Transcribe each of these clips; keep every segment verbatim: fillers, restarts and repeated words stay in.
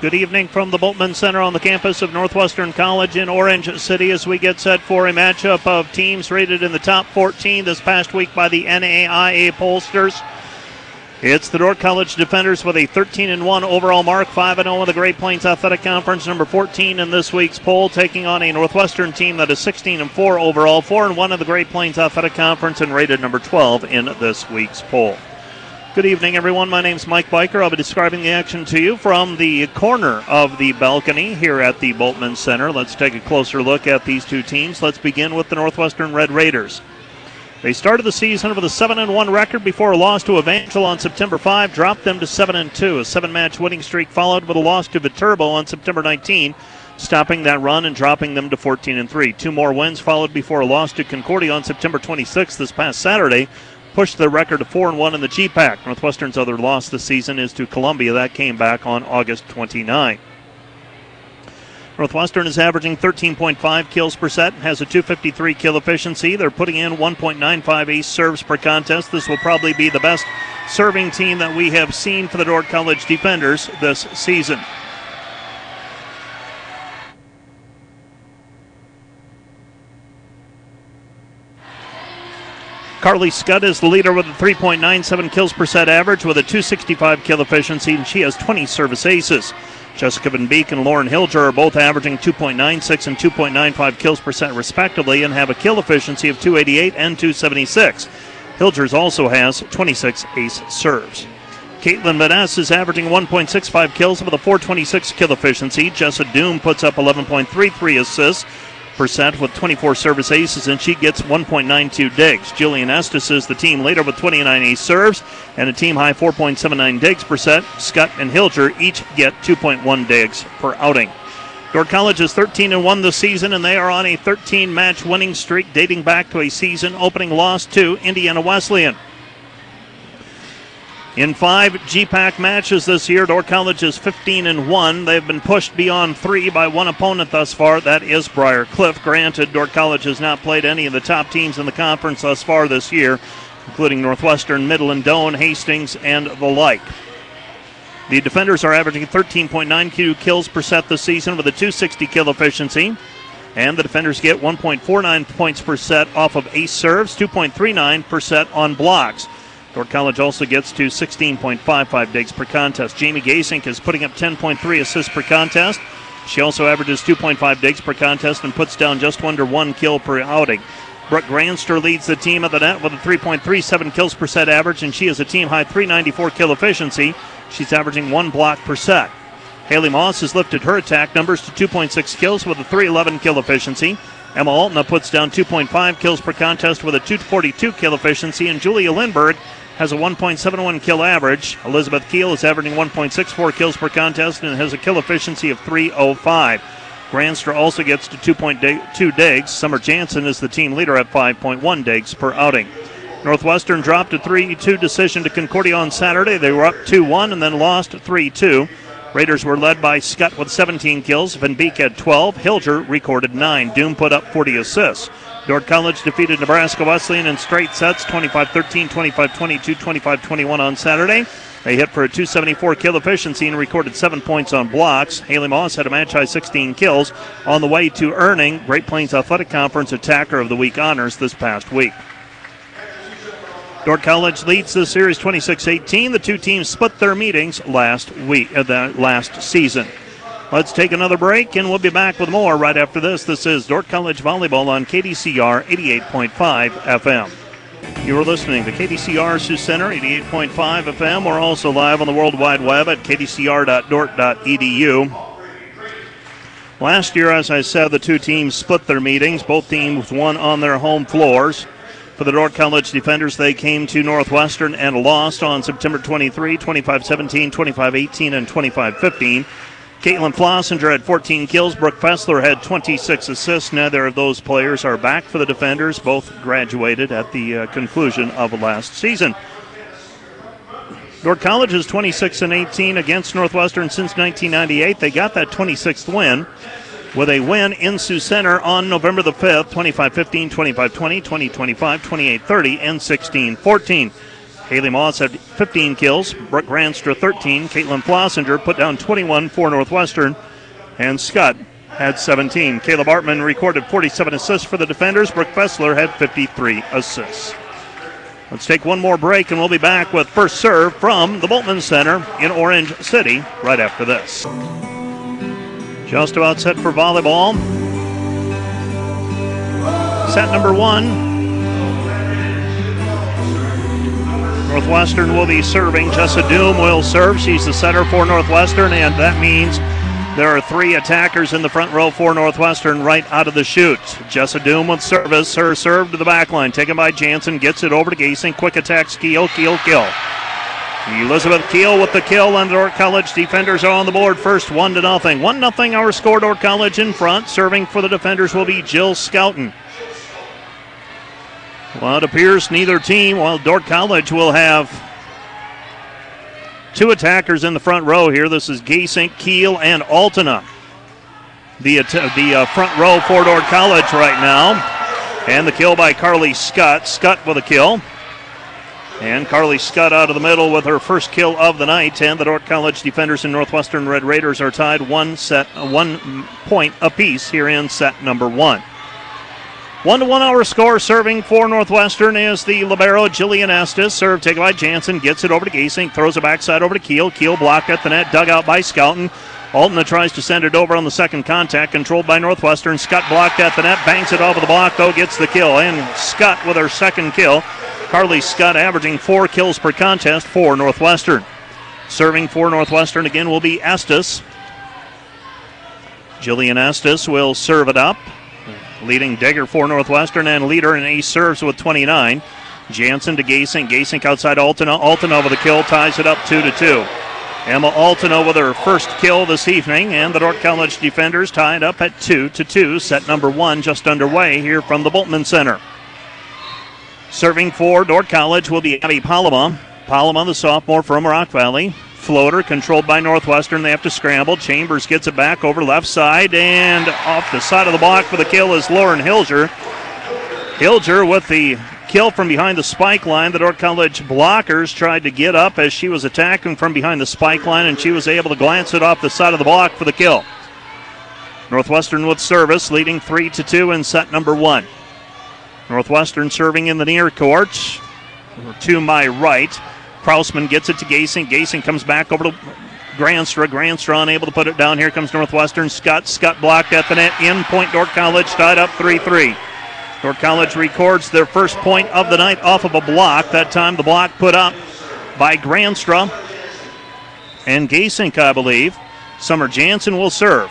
Good evening from the Bultman Center on the campus of Northwestern College in Orange City as we get set for a matchup of teams rated in the top fourteen this past week by the N A I A pollsters. It's the Dordt College Defenders with a thirteen and one overall mark, five and oh in the Great Plains Athletic Conference, number fourteen in this week's poll, taking on a Northwestern team that is sixteen and four overall, four and one in the Great Plains Athletic Conference, and rated number twelve in this week's poll. Good evening, everyone. My name's Mike Biker. I'll be describing the action to you from the corner of the balcony here at the Bultman Center. Let's take a closer look at these two teams. Let's begin with the Northwestern Red Raiders. They started the season with a seven and one record before a loss to Evangel on September fifth, dropped them to seven and two. A seven-match winning streak followed with a loss to Viterbo on September nineteenth, stopping that run and dropping them to fourteen and three. Two more wins followed before a loss to Concordia on September twenty-sixth this past Saturday, pushed their record to four and one in the G PAC. Northwestern's other loss this season is to Columbia. That came back on August twenty-ninth. Northwestern is averaging thirteen point five kills per set, has a two fifty-three kill efficiency. They're putting in one point nine five ace serves per contest. This will probably be the best serving team that we have seen for the Dordt College Defenders this season. Carly Scott is the leader with a three point nine seven kills per set average with a two sixty-five kill efficiency, and she has twenty service aces. Jessica Van Beek and Lauren Hilger are both averaging two point nine six and two point nine five kills per set respectively and have a kill efficiency of two eighty-eight and two seventy-six. Hilgers also has twenty-six ace serves. Caitlin Vaness is averaging one point six five kills with a four twenty-six kill efficiency. Jessa Doom puts up eleven point three three assists per set with twenty-four service aces, and she gets one point nine two digs. Jillian Estes is the team leader with twenty-nine ace serves and a team high four point seven nine digs per set. Scott and Hilger each get two point one digs per outing. Dordt College is thirteen and one this season, and they are on a thirteen-match winning streak dating back to a season-opening loss to Indiana Wesleyan. In five G PAC matches this year, Dordt College is fifteen and one. They've been pushed beyond three by one opponent thus far. That is Briar Cliff. Granted, Dordt College has not played any of the top teams in the conference thus far this year, including Northwestern, Midland, Doane, Hastings, and the like. The defenders are averaging thirteen point nine two kills per set this season with a two sixty kill efficiency. And the defenders get one point four nine points per set off of ace serves, two point three nine per set on blocks. Dordt College also gets to sixteen point five five digs per contest. Jamie Gasink is putting up ten point three assists per contest. She also averages two point five digs per contest and puts down just under one kill per outing. Brooke Granster leads the team at the net with a three point three seven kills per set average, and she has a team-high three ninety-four kill efficiency. She's averaging one block per set. Haley Moss has lifted her attack numbers to two point six kills with a three eleven kill efficiency. Emma Altna puts down two point five kills per contest with a two forty-two kill efficiency, and Julia Lindberg has a one point seven one kill average. Elizabeth Keel is averaging one point six four kills per contest and has a kill efficiency of three oh five. Granster also gets to two point two digs. Summer Jansen is the team leader at five point one digs per outing. Northwestern dropped a three two decision to Concordia on Saturday. They were up two one and then lost three two. Raiders were led by Scott with seventeen kills. Van Beek had twelve. Hilger recorded nine. Doom put up forty assists. Dordt College defeated Nebraska Wesleyan in straight sets, twenty-five thirteen, twenty-five twenty-two, twenty-five twenty-one on Saturday. They hit for a two seventy-four kill efficiency and recorded seven points on blocks. Haley Moss had a match-high sixteen kills on the way to earning Great Plains Athletic Conference Attacker of the Week honors this past week. Dordt College leads the series twenty-six eighteen. The two teams split their meetings last week, uh, the last season. Let's take another break, and we'll be back with more right after this. This is Dordt College Volleyball on K D C R eighty-eight point five F M. You are listening to K D C R Sioux Center, eighty-eight point five F M. We're also live on the World Wide Web at k d c r dot dort dot e d u. Last year, as I said, the two teams split their meetings. Both teams won on their home floors. For the Dordt College Defenders, they came to Northwestern and lost on September twenty-third, twenty-five seventeen, twenty-five eighteen, and twenty-five fifteen. Caitlin Flossinger had fourteen kills. Brooke Fessler had twenty-six assists. Neither of those players are back for the Defenders. Both graduated at the uh, conclusion of last season. Dordt College is twenty-six and eighteen against Northwestern since nineteen ninety-eight. They got that twenty-sixth win with a win in Sioux Center on November the fifth, twenty-five fifteen, twenty-five twenty, twenty twenty-five, twenty-eight thirty, and sixteen fourteen. Haley Moss had fifteen kills, Brooke Granstra thirteen, Caitlin Flossinger put down twenty-one for Northwestern, and Scott had seventeen. Caleb Artman recorded forty-seven assists for the defenders. Brooke Fessler had fifty-three assists. Let's take one more break, and we'll be back with First Serve from the Bultman Center in Orange City right after this. Just about set for volleyball. Set number one. Northwestern will be serving. Jessa Doom will serve. She's the setter for Northwestern, and that means there are three attackers in the front row for Northwestern right out of the chute. Jessa Doom with service. Her serve to the back line. Taken by Jansen. Gets it over to Gasing. Quick attacks. Keel, Keel, kill. Elizabeth Keel with the kill, and the Dordt College defenders are on the board first, one to nothing. One nothing. Our score. Dordt College in front. Serving for the defenders will be Jill Scouten. Well, it appears neither team, while Dordt College will have two attackers in the front row here. This is Gasink, Keel, and Altena. The, the uh, front row for Dordt College right now. And the kill by Carly Scott. Scott with a kill. And Carly Scott out of the middle with her first kill of the night. And the Dordt College defenders and Northwestern Red Raiders are tied one set, one point apiece here in set number one. One to one our score. Serving for Northwestern is the libero Jillian Estes. Serve taken by Jansen. Gets it over to Gasing. Throws it backside over to Keel. Keel blocked at the net. Dug out by Scouten. Altena tries to send it over on the second contact. Controlled by Northwestern. Scott blocked at the net. Bangs it off of the block though. Gets the kill. And Scott with her second kill. Carly Scott averaging four kills per contest for Northwestern. Serving for Northwestern again will be Estes. Jillian Estes will serve it up. Leading digger for Northwestern and leader in ace serves with twenty-nine. Jansen to Gasink. Gasink outside Altena. Altena with a kill ties it up two to two. Emma Altena with her first kill this evening, and the Dordt College defenders tied up at two to two. Set number one just underway here from the Bultman Center. Serving for Dordt College will be Abby Palama. Palama, the sophomore from Rock Valley. Floater controlled by Northwestern. They have to scramble. Chambers gets it back over left side, and off the side of the block for the kill is Lauren Hilger. Hilger with the kill from behind the spike line. The Dordt College blockers tried to get up as she was attacking from behind the spike line, and she was able to glance it off the side of the block for the kill. Northwestern with service, leading three to two in set number one. Northwestern serving in the near court. To my right. Krausman gets it to Gasing. Gasing comes back over to Granstra. Granstra unable to put it down. Here comes Northwestern. Scott. Scott blocked at the net. In point Dordt College tied up three three. Dordt College records their first point of the night off of a block. That time the block put up by Granstra and Gasing, I believe. Summer Jansen will serve.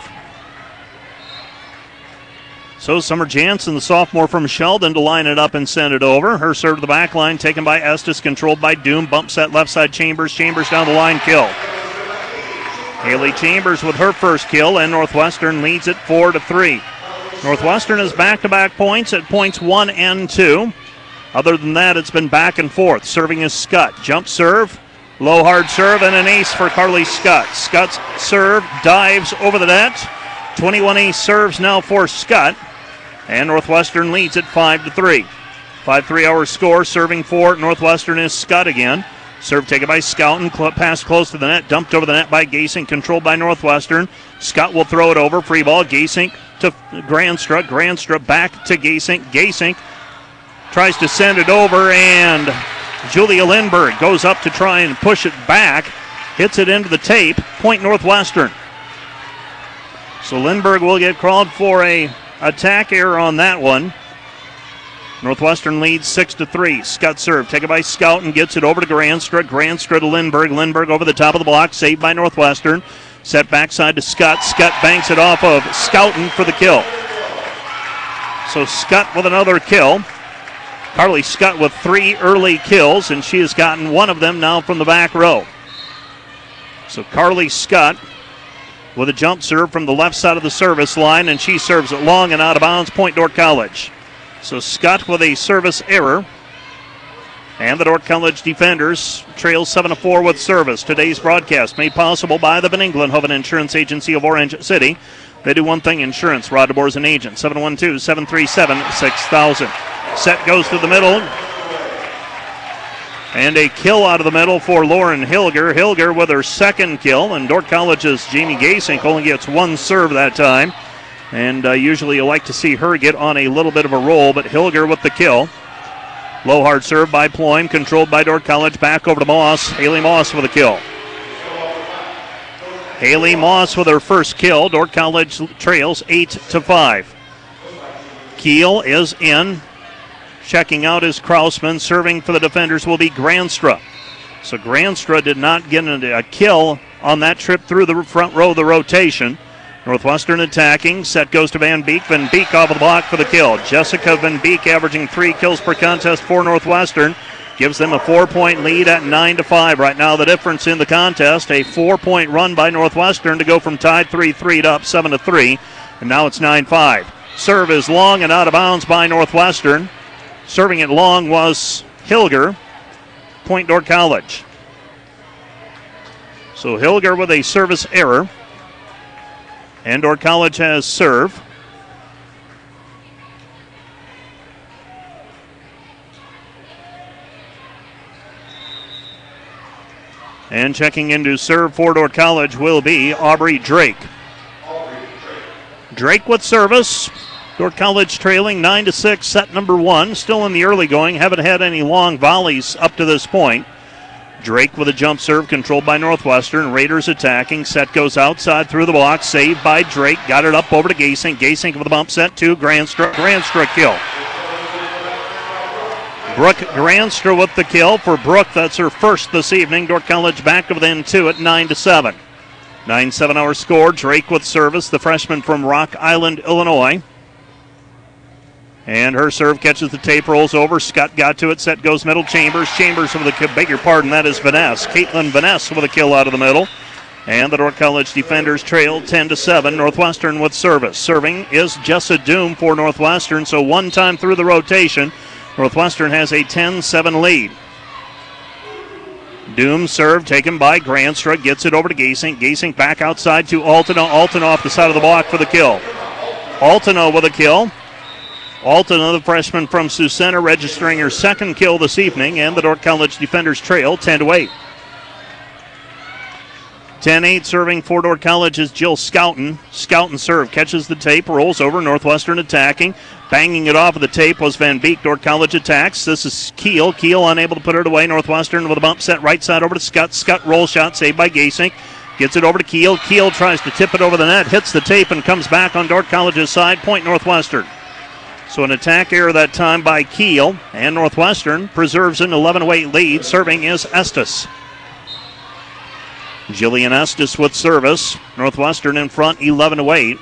So Summer Jansen, the sophomore from Sheldon, to line it up and send it over. Her serve to the back line, taken by Estes, controlled by Doom. Bump set left side Chambers. Chambers down the line, kill. Haley Chambers with her first kill, and Northwestern leads it four to three. Northwestern has back-to-back points at points one and two. Other than that, it's been back and forth. Serving is Scott. Jump serve, low hard serve, and an ace for Carly Scott. Scott's serve dives over the net. twenty-one ace serves now for Scott. And Northwestern leads at five to three. five three our score. Serving for Northwestern is Scott again. Serve taken by Scouten. Cl- pass close to the net. Dumped over the net by Gasink. Controlled by Northwestern. Scott will throw it over. Free ball. Gasink to Granstra. Granstra back to Gasink. Gasink tries to send it over, and Julia Lindberg goes up to try and push it back. Hits it into the tape. Point Northwestern. So Lindberg will get called for a attack error on that one. Northwestern leads six to three. Scott serve taken by Scouten, gets it over to Granstra. Granstra to Lindberg. Lindberg over the top of the block, saved by Northwestern. Set backside to Scott. Scott banks it off of Scouten for the kill. So Scott with another kill. Carly Scott with three early kills, and she has gotten one of them now from the back row. So Carly Scott with a jump serve from the left side of the service line, and she serves it long and out of bounds. Point Dordt College. So Scott with a service error. And the Dordt College defenders trail seven to four with service. Today's broadcast made possible by the Van Englenhoven Insurance Agency of Orange City. They do one thing, insurance. Rod DeBoer is an agent. seven one two, seven three seven, six thousand. Set goes to the middle. And a kill out of the middle for Lauren Hilger. Hilger with her second kill, and Dordt College's Jamie Gasink only gets one serve that time. And uh, usually you like to see her get on a little bit of a roll, but Hilger with the kill. Low hard serve by Ployme, controlled by Dordt College. Back over to Moss. Haley Moss with a kill. Haley Moss with her first kill. Dordt College trails eight to five. Keel is in. Checking out is Krausman. Serving for the defenders will be Granstra. So Granstra did not get a kill on that trip through the front row of the rotation. Northwestern attacking. Set goes to Van Beek. Van Beek off of the block for the kill. Jessica Van Beek averaging three kills per contest for Northwestern. Gives them a four-point lead at nine to five. Right now the difference in the contest, a four-point run by Northwestern to go from tied three three to up seven to three. And now it's nine five. Serve is long and out of bounds by Northwestern. Serving it long was Hilger. Point Dordt College. So Hilger with a service error. And Dordt College has serve. And checking into serve for Dordt College will be Aubrey Drake. Drake with service. Dordt College trailing nine to six, set number one. Still in the early going. Haven't had any long volleys up to this point. Drake with a jump serve controlled by Northwestern. Raiders attacking. Set goes outside through the block. Saved by Drake. Got it up over to Gasink. Gasink with a bump set to Granstra. Granstra kill. Brooke Granstra with the kill for Brooke. That's her first this evening. Dordt College back within two at nine to seven. nine seven our score. Drake with service. The freshman from Rock Island, Illinois. And her serve catches the tape, rolls over. Scott got to it. Set goes middle. Chambers. Chambers with a, beg your pardon, that is Vaness. Caitlin Vaness with a kill out of the middle. And the Dordt College defenders trail ten to seven. Northwestern with service. Serving is Jessa Doom for Northwestern. So one time through the rotation, Northwestern has a ten seven lead. Doom serve taken by Granstra. Gets it over to Gasink. Gasink back outside to Altena. Altena off the side of the block for the kill. Altena with a kill. Altena, the freshman from Sioux Center, registering her second kill this evening, and the Dordt College defenders trail ten to eight. ten eight serving for Dordt College is Jill Scouten. Scouten serve, catches the tape, rolls over. Northwestern attacking. Banging it off of the tape was Van Beek. Dordt College attacks. This is Keel. Keel unable to put it away. Northwestern with a bump set right side over to Scott. Scott roll shot saved by Gasink. Gets it over to Keel. Keel tries to tip it over the net, hits the tape, and comes back on Dordt College's side. Point Northwestern. So an attack error that time by Keel, and Northwestern preserves an eleven to eight lead. Serving is Estes. Jillian Estes with service. Northwestern in front eleven to eight.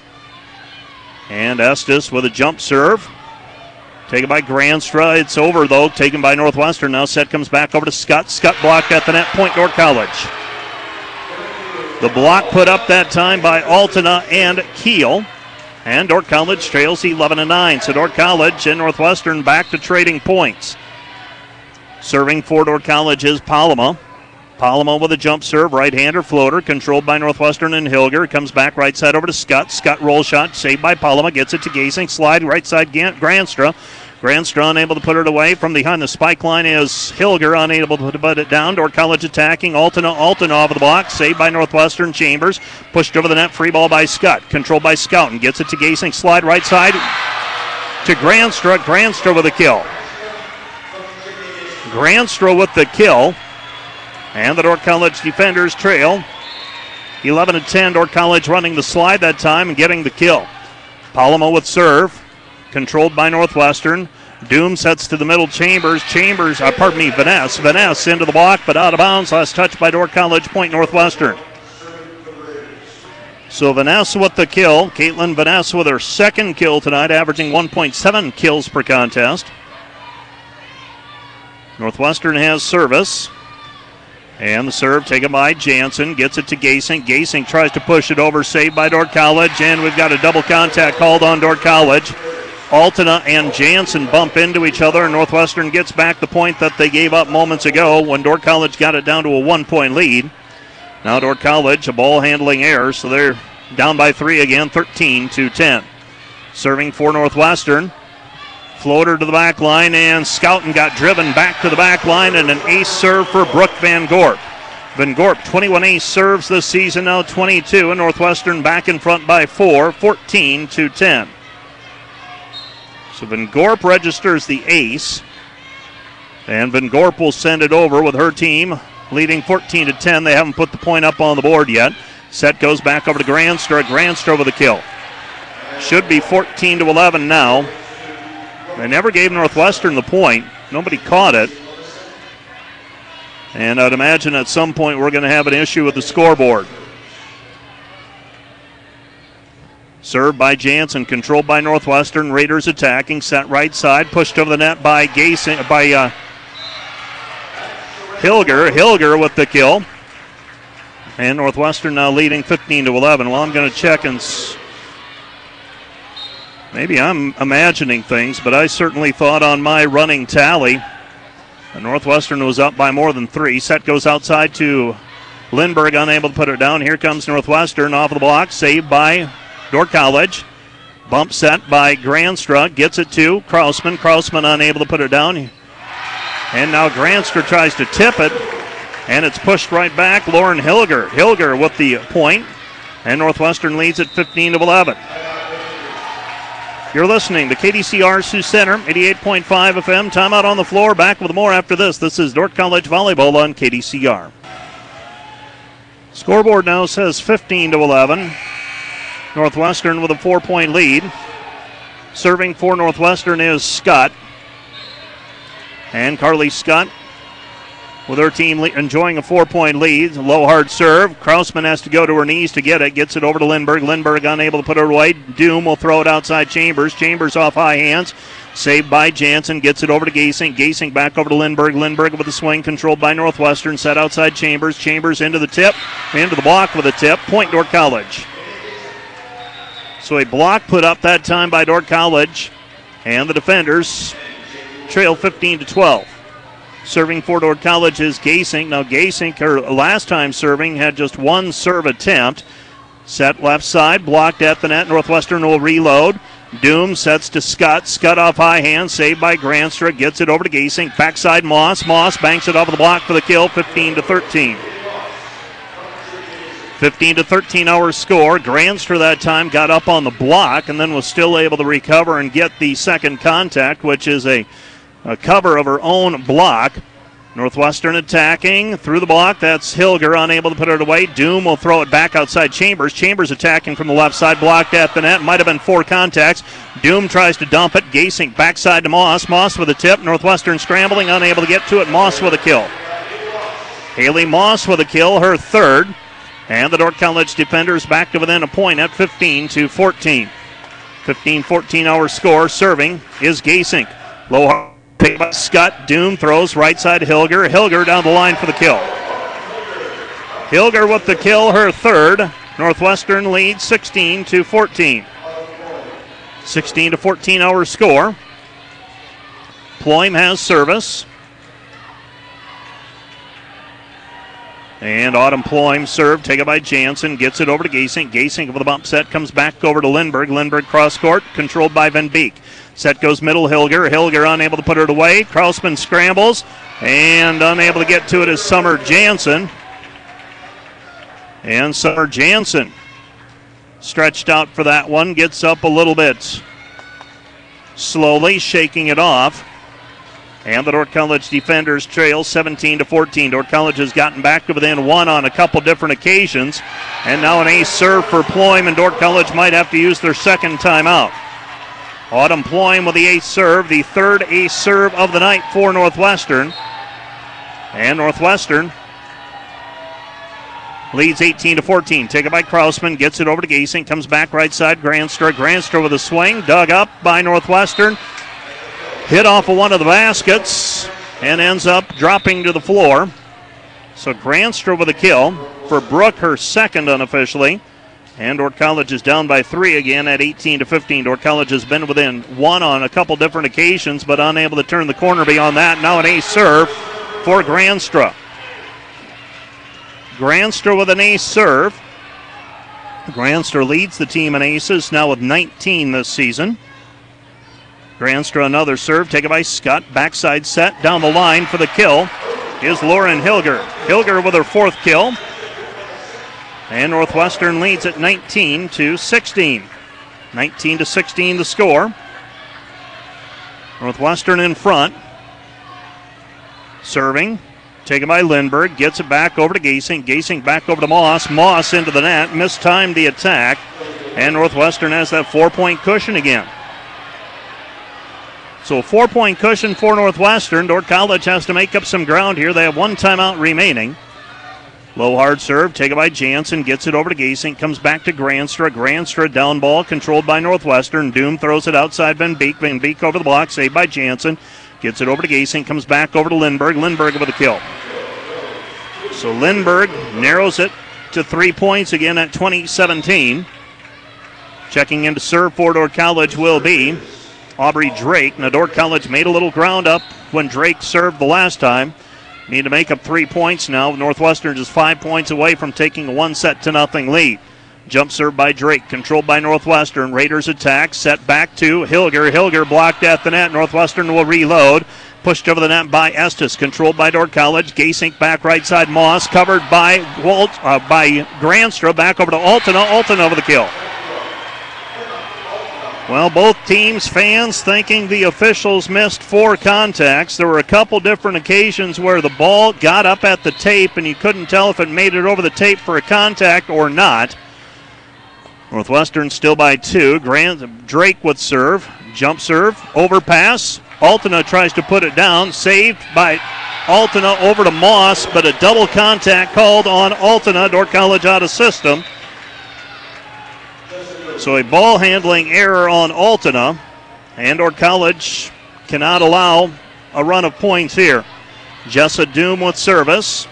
And Estes with a jump serve. Taken by Granstra. It's over though. Taken by Northwestern. Now set comes back over to Scott. Scott blocked at the net. Point Dordt College. The block put up that time by Altena and Keel. And Dordt College trails eleven to nine. So Dordt College and Northwestern back to trading points. Serving for Dordt College is Palama. Palama with a jump serve, right-hander floater, controlled by Northwestern and Hilger. Comes back right side over to Scott. Scott roll shot, saved by Palama, gets it to Gasink. Slide right side Granstra. Granstra unable to put it away. From behind the spike line is Hilger, unable to put it down. Dordt College attacking. Altena, Altena off of the block. Saved by Northwestern. Chambers. Pushed over the net. Free ball by Scott. Controlled by Scouten. Gets it to Gasink. Slide right side to Granstra. Granstra with a kill. Granstra with the kill. And the Dordt College defenders trail eleven to ten. Dordt College running the slide that time and getting the kill. Palama with serve. Controlled by Northwestern. Doom sets to the middle. Chambers. Chambers, uh, pardon me, Vaness. Vaness into the block, but out of bounds. Last touch by Dordt College. Point Northwestern. So Vaness with the kill. Caitlin Vaness with her second kill tonight, averaging one point seven kills per contest. Northwestern has service. And the serve taken by Jansen. Gets it to Gasink. Gasink tries to push it over. Saved by Dordt College. And we've got a double contact called on Dordt College. Altena and Jansen bump into each other, and Northwestern gets back the point that they gave up moments ago when Dordt College got it down to a one-point lead. Now Dordt College, a ball handling error, so they're down by three again, thirteen to ten. Serving for Northwestern Floater to the back line, and Scouten got driven back to the back line, and an ace serve for Brooke Van Gorp. Van Gorp, twenty-one ace serves this season, now twenty-two, and Northwestern back in front by four, fourteen to ten. So Van Gorp registers the ace, and Van Gorp will send it over with her team leading fourteen to ten. They haven't put the point up on the board yet. Set goes back over to Granstra. Granstra with a kill. Should be fourteen to eleven now. They never gave Northwestern the point. Nobody caught it. And I'd imagine at some point we're going to have an issue with the scoreboard. Served by Jansen, controlled by Northwestern. Raiders attacking, set right side, pushed over the net by Gasing, by uh, Hilger. Hilger with the kill. And Northwestern now leading fifteen to eleven. Well, I'm going to check and s- maybe I'm imagining things, but I certainly thought on my running tally Northwestern was up by more than three. Set goes outside to Lindbergh, unable to put it down. Here comes Northwestern off of the block, saved by Dordt College. Bump set by Granstra, gets it to Krausman. Krausman unable to put it down. And now Granstra tries to tip it, and it's pushed right back. Lauren Hilger. Hilger with the point, and Northwestern leads at fifteen to eleven. You're listening to K D C R Sioux Center, eighty-eight point five F M. Timeout on the floor. Back with more after this. This is Dordt College Volleyball on K D C R. Scoreboard now says fifteen to eleven. Northwestern with a four-point lead. Serving for Northwestern is Scott. And Carly Scott with her team le- enjoying a four-point lead. Low hard serve. Krausman has to go to her knees to get it. Gets it over to Lindbergh. Lindbergh unable to put it away. Doom will throw it outside Chambers. Chambers off high hands. Saved by Jansen. Gets it over to Gasing. Gasing back over to Lindbergh. Lindbergh with the swing controlled by Northwestern. Set outside Chambers. Chambers into the tip. Into the block with a tip. Point Dordt College. So a block put up that time by Dordt College. And the defenders trail fifteen to twelve. Serving for Dordt College is Gasink. Now Gasink, her last time serving, had just one serve attempt. Set left side, blocked at the net. Northwestern will reload. Doom sets to Scott. Scott off high hand, saved by Granstra. Gets it over to Gasink. Backside Moss. Moss banks it off the block for the kill, fifteen to thirteen. fifteen to thirteen our score. Granstra that time got up on the block and then was still able to recover and get the second contact, which is a A cover of her own block. Northwestern attacking through the block. That's Hilger unable to put it away. Doom will throw it back outside Chambers. Chambers attacking from the left side, blocked at the net. Might have been four contacts. Doom tries to dump it. Gasink backside to Moss. Moss with a tip. Northwestern scrambling, unable to get to it. Moss with a kill. Haley Moss with a kill, her third. And the Dordt College defenders back to within a point at fifteen to fourteen. fifteen fourteen our score. Serving is Gasink. Low pick by Scott. Doom throws right side Hilger. Hilger down the line for the kill. Hilger with the kill, her third. Northwestern leads sixteen to fourteen. sixteen to fourteen our score. Ploym has service. And Autumn Ploym serve, taken by Jansen, gets it over to Gasink. Gasink with a bump set, comes back over to Lindbergh. Lindbergh cross court, controlled by Van Beek. Set goes middle, Hilger. Hilger unable to put it away. Krausman scrambles, and unable to get to it is Summer Jansen. And Summer Jansen stretched out for that one, gets up a little bit slowly, shaking it off. And the Dordt College defenders trail seventeen to fourteen. Dordt College has gotten back to within one on a couple different occasions. And now an ace serve for Ploym, and Dordt College might have to use their second timeout. Autumn Ploym with the ace serve, the third ace serve of the night for Northwestern. And Northwestern leads eighteen to fourteen. Taken by Krausman, gets it over to Gasink, comes back right side, Granstra. Granstra with a swing, dug up by Northwestern. Hit off of one of the baskets and ends up dropping to the floor. So Granstra with a kill for Brooke, her second unofficially. And Dordt College is down by three again at eighteen to fifteen. Dordt College has been within one on a couple different occasions, but unable to turn the corner beyond that. Now an ace serve for Granstra. Granstra with an ace serve. Granstra leads the team in aces now with nineteen this season. Granstra another serve, taken by Scott. Backside set down the line for the kill is Lauren Hilger. Hilger with her fourth kill. And Northwestern leads at nineteen to sixteen. nineteen to sixteen the score. Northwestern in front. Serving. Taken by Lindberg. Gets it back over to Gasing. Gasing back over to Moss. Moss into the net. Mistimed the attack. And Northwestern has that four-point cushion again. So a four-point cushion for Northwestern. Dordt College has to make up some ground here. They have one timeout remaining. Low hard serve taken by Jansen. Gets it over to Gasing. Comes back to Granstra. Granstra down ball controlled by Northwestern. Doom throws it outside Van Beek. Van Beek over the block. Saved by Jansen. Gets it over to Gasing. Comes back over to Lindberg. Lindberg with a kill. So Lindberg narrows it to three points again at twenty seventeen. Checking into serve for Dordt College will be Aubrey Drake. Now Dordt College made a little ground up when Drake served the last time. Need to make up three points now. Northwestern just five points away from taking a one set to nothing lead. Jump serve by Drake, controlled by Northwestern. Raiders attack, set back to Hilger. Hilger blocked at the net. Northwestern will reload. Pushed over the net by Estes, controlled by Dordt College. Gasink back right side. Moss covered by Walt, uh, by Granstra. Back over to Altena. Altena over the kill. Well, both teams' fans thinking the officials missed four contacts. There were a couple different occasions where the ball got up at the tape and you couldn't tell if it made it over the tape for a contact or not. Northwestern still by two. Grant, Drake with serve. Jump serve. Overpass. Altena tries to put it down. Saved by Altena over to Moss, but a double contact called on Altena. Dordt College out of system. So a ball handling error on Altena, and Dordt College cannot allow a run of points here. Jessa Doom with service.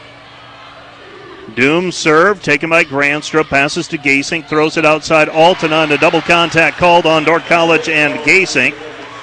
Doom serve taken by Granstra, passes to Gasink, throws it outside Altena, and a double contact called on Dordt College and Gasink.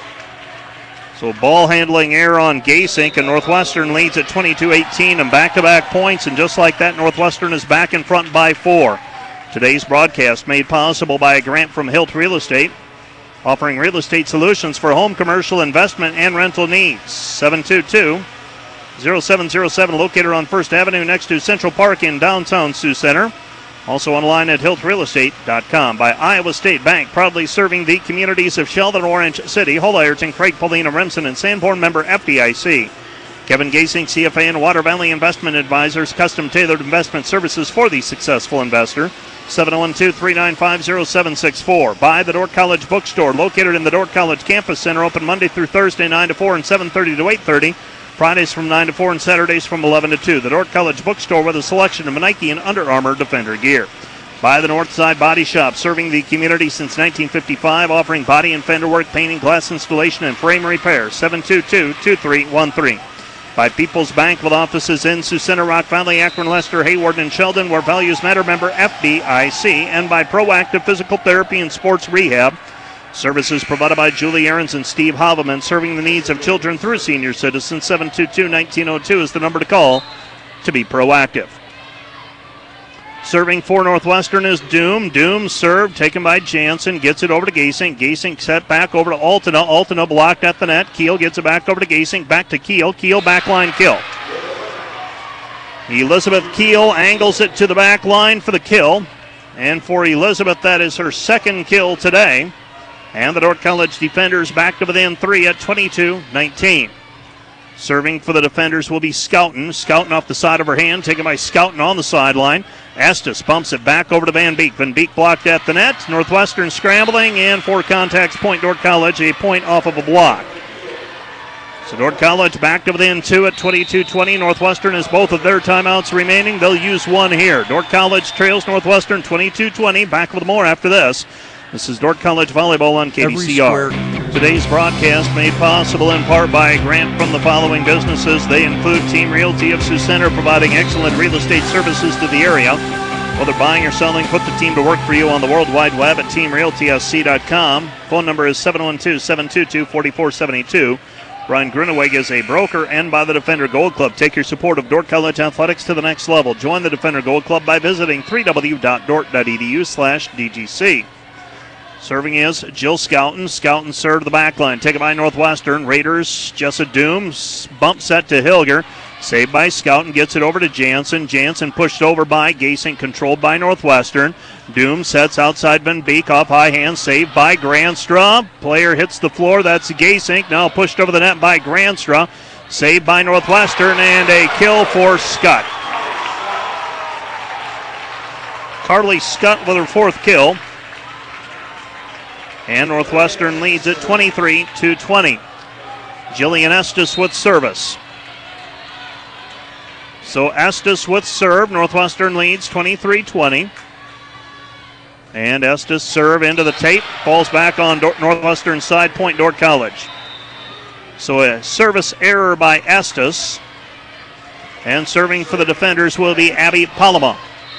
So ball handling error on Gasink, and Northwestern leads at twenty-two eighteen and back-to-back points, and just like that, Northwestern is back in front by four. Today's broadcast made possible by a grant from Hilt Real Estate, offering real estate solutions for home, commercial, investment, and rental needs. seven two two, zero seven zero seven, located on First Avenue next to Central Park in downtown Sioux Center. Also online at hilt real estate dot com. By Iowa State Bank, proudly serving the communities of Sheldon, Orange City, Hull, Ironton, Craig, Paulina, Remsen, and Sanborn, member F D I C. Kevin Gasing, C F A and Water Valley Investment Advisors, custom tailored investment services for the successful investor. seven oh one two, three nine five, oh seven six four. By the Dordt College Bookstore, located in the Dordt College Campus Center, open Monday through Thursday, nine to four and seven thirty to eight thirty. Fridays from nine to four and Saturdays from eleven to two. The Dordt College Bookstore with a selection of Nike and Under Armour Defender gear. By the Northside Body Shop, serving the community since nineteen fifty-five, offering body and fender work, painting, glass installation, and frame repair. seven two two, two three one three. By People's Bank with offices in Sioux Center, Rock Valley, Akron, Lester, Hayward, and Sheldon, where values matter, member F D I C. And by Proactive Physical Therapy and Sports Rehab. Services provided by Julie Ahrens and Steve Haveman, serving the needs of children through senior citizens. seven two two, one nine zero two is the number to call to be proactive. Serving for Northwestern is Doom. Doom served, taken by Jansen, gets it over to Gasink. Gasink set back over to Altena. Altena blocked at the net. Keel gets it back over to Gasink. Back to Keel. Keel backline kill. Elizabeth Keel angles it to the back line for the kill. And for Elizabeth, that is her second kill today. And the Dordt College defenders back to within three at twenty-two nineteen. Serving for the defenders will be Scouten. Scouten off the side of her hand, taken by Scouten on the sideline. Estes pumps it back over to Van Beek. Van Beek blocked at the net. Northwestern scrambling, and four contacts point Dordt College, a point off of a block. So Dordt College back to within two at twenty-two twenty. Northwestern has both of their timeouts remaining. They'll use one here. Dordt College trails Northwestern twenty-two twenty. Back with more after this. This is Dordt College Volleyball on K D C R. Today's broadcast made possible in part by a grant from the following businesses. They include Team Realty of Sioux Center, providing excellent real estate services to the area. Whether buying or selling, put the team to work for you on the World Wide Web at team realty s c dot com. Phone number is seven one two, seven two two, four four seven two. Brian Gruneweg is a broker, and by the Defender Gold Club. Take your support of Dordt College athletics to the next level. Join the Defender Gold Club by visiting w w w dot dort dot e d u slash d g c. Serving is Jill Scouten. Scouten served to the back line. Taken by Northwestern. Raiders, Jessa Dooms. Bump set to Hilger. Saved by Scouten. Gets it over to Jansen. Jansen pushed over by Gasink. Controlled by Northwestern. Doom sets outside Van Beek. Off high hand. Saved by Granstra. Player hits the floor. That's Gasink. Now pushed over the net by Granstra. Saved by Northwestern. And a kill for Scott. Carly Scott with her fourth kill. And Northwestern leads at twenty-three to twenty. Jillian Estes with service. So Estes with serve. Northwestern leads twenty-three twenty. And Estes serve into the tape. Falls back on Dor- Northwestern side, point Dordt College. So a service error by Estes. And serving for the defenders will be Abby Palama.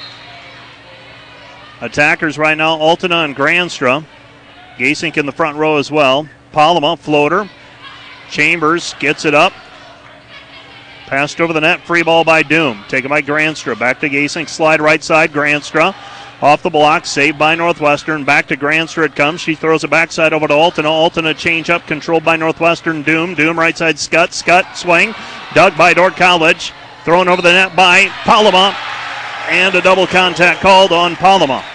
Attackers right now, Altena and Granstra. Gasink in the front row as well. Palama, floater. Chambers gets it up. Passed over the net, free ball by Doom. Taken by Granstra. Back to Gasink, slide right side, Granstra. Off the block, saved by Northwestern. Back to Granstra it comes. She throws it backside over to Altena. Altena change up, controlled by Northwestern. Doom. Doom right side, Scott. Scott swing. Dug by Dordt College. Thrown over the net by Palama. And a double contact called on Palama.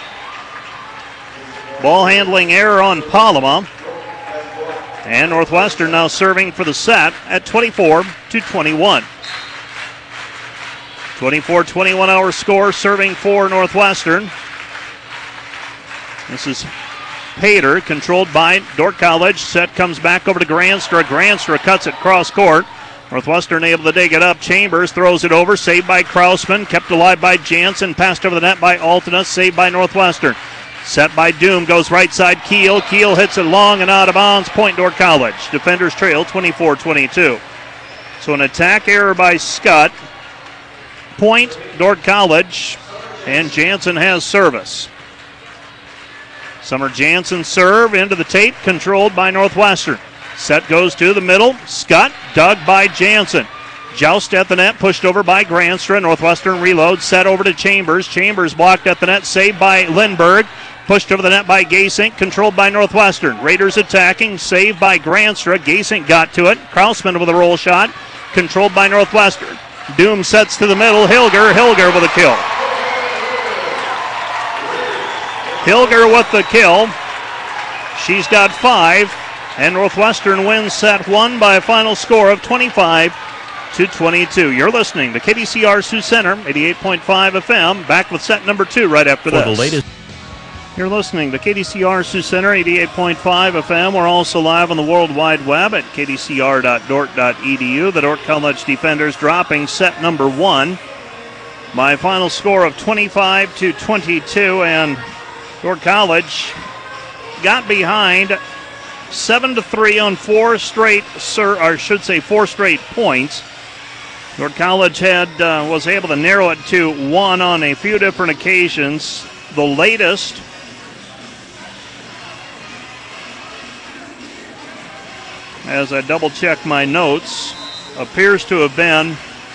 Ball handling error on Palama. And Northwestern now serving for the set at twenty-four to twenty-one. twenty-four twenty-one our score, serving for Northwestern. This is Pater, controlled by Dordt College. Set comes back over to Granstra. Granstra cuts it cross court. Northwestern able to dig it up. Chambers throws it over. Saved by Krausman. Kept alive by Jansen. Passed over the net by Altena. Saved by Northwestern. Set by Doom. Goes right side. Keel. Keel hits it long and out of bounds. Point Dordt College. Defenders trail twenty-four twenty-two. So an attack error by Scott. Point Dordt College. And Jansen has service. Summer Jansen serve into the tape. Controlled by Northwestern. Set goes to the middle. Scott dug by Jansen. Joust at the net, pushed over by Granstra. Northwestern reload, set over to Chambers. Chambers blocked at the net, saved by Lindbergh. Pushed over the net by Gasink, controlled by Northwestern. Raiders attacking, saved by Granstra. Gasink got to it. Krausman with a roll shot, controlled by Northwestern. Doom sets to the middle. Hilger, Hilger with a kill. Hilger with the kill. She's got five. And Northwestern wins set one by a final score of twenty-five to twenty-two. You're listening to K D C R Sioux Center, eighty-eight point five F M. Back with set number two right after For this. the latest. You're listening to K D C R Sioux Center, eighty-eight point five F M. We're also live on the World Wide Web at k d c r dot dort dot e d u. The Dordt College defenders dropping set number one by a final score of twenty-five to twenty-two. And Dordt College got behind seven to three on four straight, sir, or I should say four straight points. Dordt College had uh, was able to narrow it to one on a few different occasions. The latest as I double check my notes, appears to have been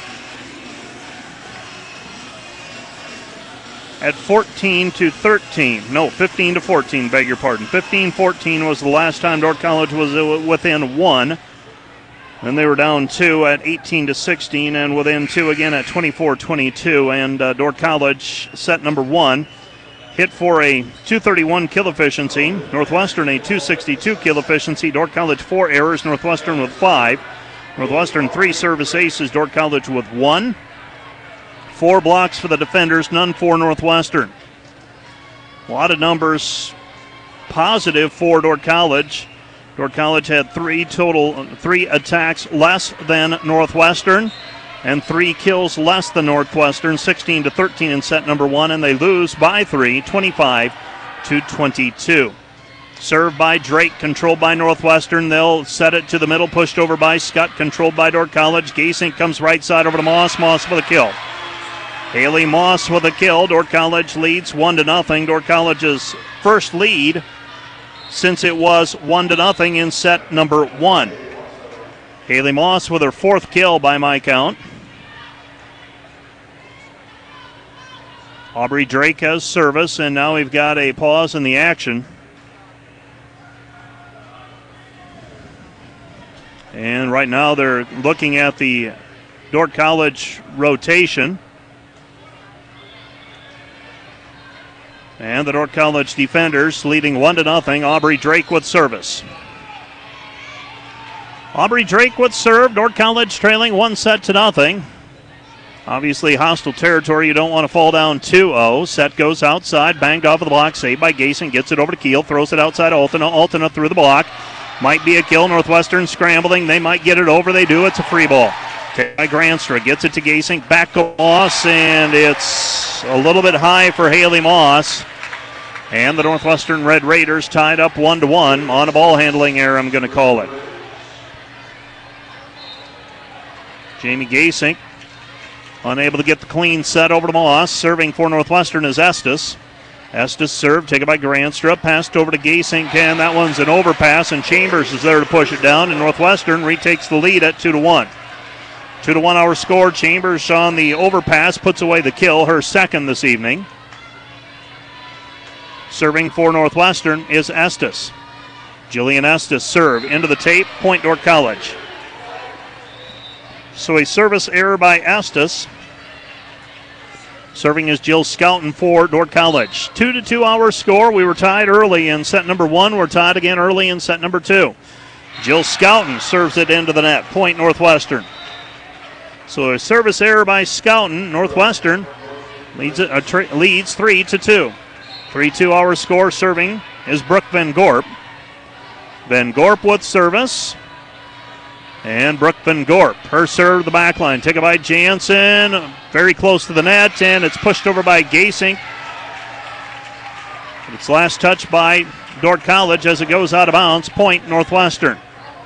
at fourteen to thirteen. No, fifteen to fourteen, beg your pardon. fifteen fourteen was the last time Dordt College was within one. Then they were down two at eighteen to sixteen, and within two again at twenty-four twenty-two. And uh, Dordt College, set number one, hit for a two thirty-one kill efficiency. Northwestern a two sixty-two kill efficiency. Dordt College four errors. Northwestern with five. Northwestern three service aces. Dordt College with one. Four blocks for the defenders, none for Northwestern. A lot of numbers positive for Dordt College. Dordt College had three total, three attacks less than Northwestern, and three kills less than Northwestern, sixteen to thirteen in set number one, and they lose by three, twenty-five to twenty-two. Served by Drake, controlled by Northwestern. They'll set it to the middle, pushed over by Scott, controlled by Dordt College. Gasink comes right side over to Moss. Moss for the kill. Haley Moss with a kill. Dordt College leads one to nothing. Dordt College's first lead since it was one to nothing in set number one. Haley Moss with her fourth kill by my count. Aubrey Drake has service, and now we've got a pause in the action. And right now they're looking at the Dordt College rotation. And the Dordt College defenders leading one to nothing. Aubrey Drake with service. Aubrey Drake with serve. Dordt College trailing one set to nothing. Obviously hostile territory. You don't want to fall down two oh. Set goes outside. Banged off of the block. Saved by Gasing. Gets it over to Keel. Throws it outside Altena. Altena through the block. Might be a kill. Northwestern scrambling. They might get it over. They do. It's a free ball. Taken by Granstra. Gets it to Gasing. Back to Moss. And it's a little bit high for Haley Moss. And the Northwestern Red Raiders tied up one to one on a ball handling error, I'm going to call it. Jamie Gasink unable to get the clean set over to Moss. Serving for Northwestern is Estes. Estes served, taken by Granstra, passed over to Gasink, and that one's an overpass, and Chambers is there to push it down, and Northwestern retakes the lead at two to one. Two to one our score. Chambers on the overpass puts away the kill, her second this evening. Serving for Northwestern is Estes. Jillian Estes serve into the tape, point Dordt College. So a service error by Estes. Serving is Jill Scouten for Dordt College. Two to two our score. We were tied early in set number one. We're tied again early in set number two. Jill Scouten serves it into the net. Point Northwestern. So a service error by Scouten. Northwestern leads, uh, tra- leads three to two. three two our score. Serving is Brooke Van Gorp. Van Gorp with service. And Brooke Van Gorp, her serve, the back line. Taken by Jansen, very close to the net, and it's pushed over by Gasink. It's last touch by Dordt College as it goes out of bounds. Point Northwestern.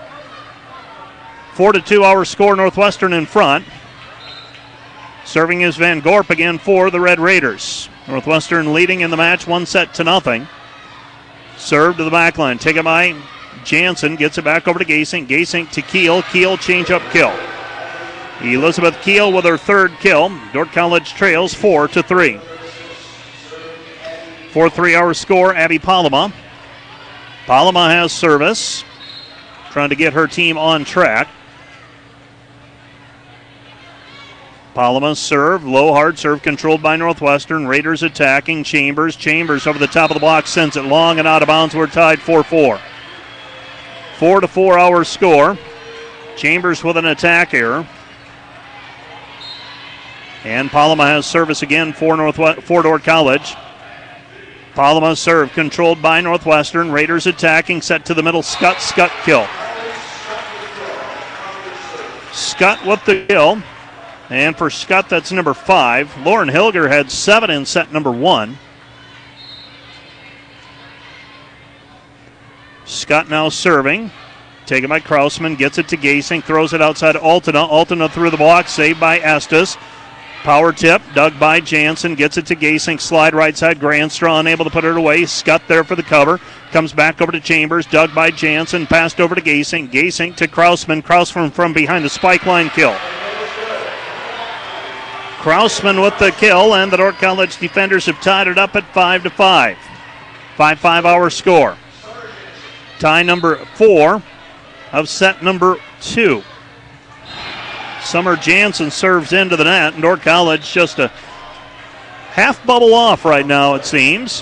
Four to two our score, Northwestern in front. Serving is Van Gorp again for the Red Raiders. Northwestern leading in the match, one set to nothing. Serve to the back line, taken by Jansen, gets it back over to Gasink. Gasink to Keel. Keel change-up kill. Elizabeth Keel with her third kill. Dordt College trails four to three. four three our score, Abby Palama. Palama has service. Trying to get her team on track. Palama's serve, low hard serve controlled by Northwestern. Raiders attacking. Chambers. Chambers over the top of the block sends it long and out of bounds. We're tied four four. Four to four our score. Chambers with an attack error. And Palama has service again for Northwest for Dordt College. Palama's serve controlled by Northwestern. Raiders attacking, set to the middle. Scott, Scott kill. Scott with the kill. And for Scott, that's number five. Lauren Hilger had seven in set number one. Scott now serving. Taken by Krausman. Gets it to Gasink. Throws it outside Altena. Altena through the block. Saved by Estes. Power tip. Dug by Jansen. Gets it to Gasink. Slide right side. Granstra unable to put it away. Scott there for the cover. Comes back over to Chambers. Dug by Jansen. Passed over to Gasink. Gasink to Krausman. Krausman from behind the spike line kill. Krausman with the kill. And the Dordt College defenders have tied it up at five to five. five five our score. Tie number four of set number two. Summer Jansen serves into the net, and Dordt College just a half bubble off right now, it seems.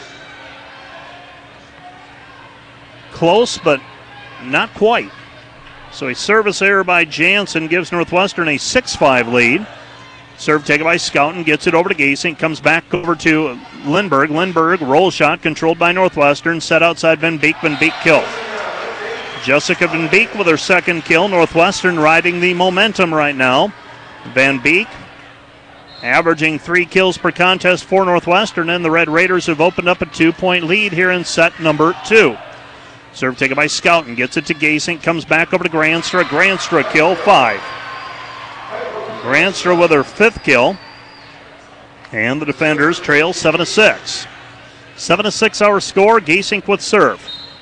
Close, but not quite. So a service error by Jansen gives Northwestern a six five lead. Serve taken by Scouten, gets it over to Gasink, comes back over to Lindbergh. Lindbergh, roll shot controlled by Northwestern, set outside Van Beek. Van Beek kill. Jessica Van Beek with her second kill. Northwestern riding the momentum right now. Van Beek averaging three kills per contest for Northwestern, and the Red Raiders have opened up a two-point lead here in set number two. Serve taken by Scouten, gets it to Gasink, comes back over to Granstra. Granstra kill, five. Granstra with her fifth kill. And the defenders trail seven to six. seven to six our score. Gasink with serve.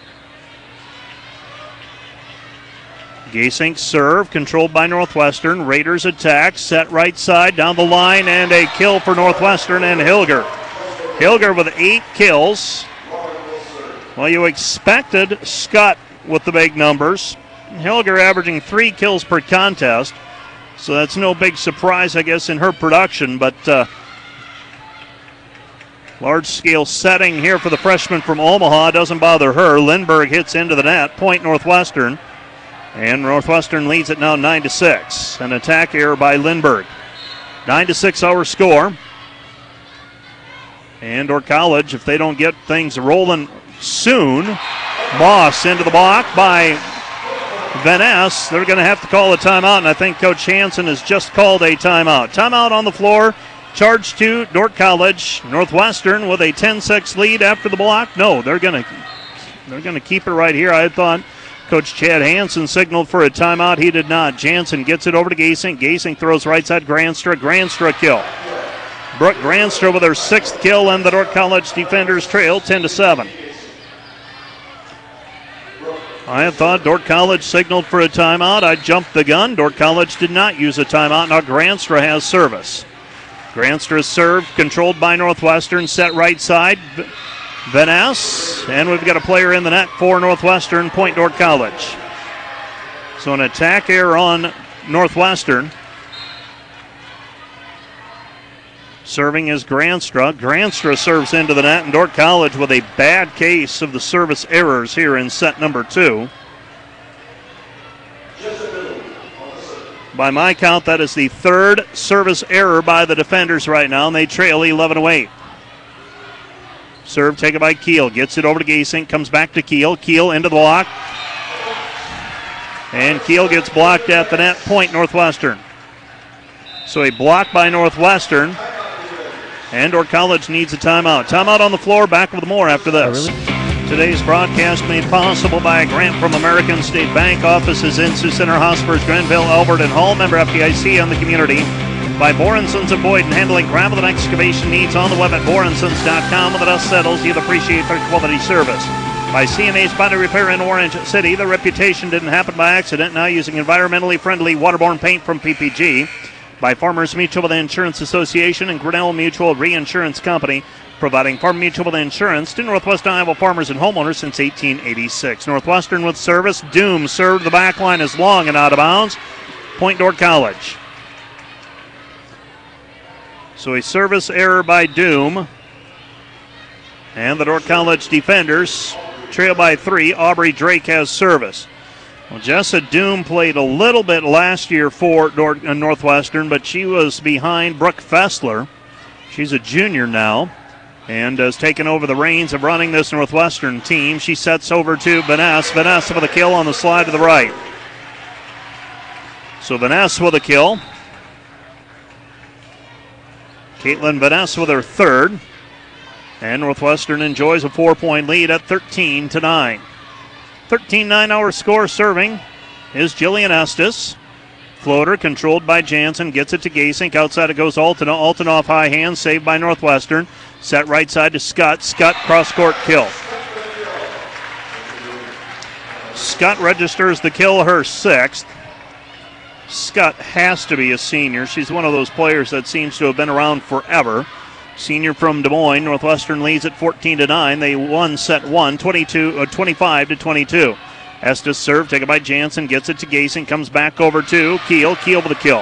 Gasink serve controlled by Northwestern. Raiders attack. Set right side down the line. And a kill for Northwestern and Hilger. Hilger with eight kills. Well, you expected Scott with the big numbers. Hilger averaging three kills per contest, so that's no big surprise, I guess, in her production, but uh, large-scale setting here for the freshman from Omaha doesn't bother her. Lindbergh hits into the net, point Northwestern, and Northwestern leads it now nine to six. An attack error by Lindbergh. nine to six our score. And Dordt College, if they don't get things rolling soon, Moss into the block by Van Ness. They're going to have to call a timeout, and I think Coach Hansen has just called a timeout. Timeout on the floor. Charge to Dordt College. Northwestern with a ten six lead after the block. No, they're going to they're going to keep it right here. I thought Coach Chad Hansen signaled for a timeout. He did not. Jansen gets it over to Gasing. Gasing throws right side. Granstra. Granstra kill. Brooke Granstra with her sixth kill, and the Dordt College defenders trail ten to seven. I had thought Dordt College signaled for a timeout. I jumped the gun. Dordt College did not use a timeout. Now Granstra has service. Granstra's serve controlled by Northwestern, set right side. Van Ness, and we've got a player in the net for Northwestern, point Dordt College. So an attack error on Northwestern. Serving is Granstra. Granstra serves into the net, and Dordt College with a bad case of the service errors here in set number two. By my count, that is the third service error by the defenders right now, and they trail eleven to eight. Serve taken by Keel. Gets it over to Gasing. Comes back to Keel. Keel into the block. And Keel gets blocked at the net. Point Northwestern. So a block by Northwestern. And Dordt College needs a timeout. Timeout on the floor. Back with more after this. Today's broadcast made possible by a grant from American State Bank. Offices in Sioux Center, Hospers, Grenville, Albert, and Hall. Member F D I C on the community. By Borensons of Boyden, handling gravel and excavation needs on the web at borensons dot com. When the dust settles, you'll appreciate their quality service. By C and A's Body Repair in Orange City, the reputation didn't happen by accident. Now using environmentally friendly waterborne paint from P P G. By Farmers Mutual Insurance Association and Grinnell Mutual Reinsurance Company, providing farm mutual insurance to Northwest Iowa farmers and homeowners since eighteen eighty-six. Northwestern with service. Doom served. The back line is long and out of bounds. Point Dordt College. So a service error by Doom. And the Dordt College defenders trail by three. Aubrey Drake has service. Well, Jessa Doom played a little bit last year for Dordt, uh, Northwestern, but she was behind Brooke Fessler. She's a junior now and has taken over the reins of running this Northwestern team. She sets over to Vanessa. Vanessa with a kill on the slide to the right. So Vanessa with a kill. Caitlin Vanessa with her third. And Northwestern enjoys a four-point lead at thirteen to nine. thirteen nine our score. Serving is Jillian Estes. Floater controlled by Jansen. Gets it to Gasink. Outside it goes Alton. Alton off high hand. Saved by Northwestern. Set right side to Scott. Scott cross-court kill. Scott registers the kill, her sixth. Scott has to be a senior. She's one of those players that seems to have been around forever. Senior from Des Moines. Northwestern leads at fourteen to nine. They won set one, twenty-two, uh, twenty-five to twenty-two. Estes serve, taken by Jansen, gets it to Gasing, comes back over to Keel. Keel with a kill.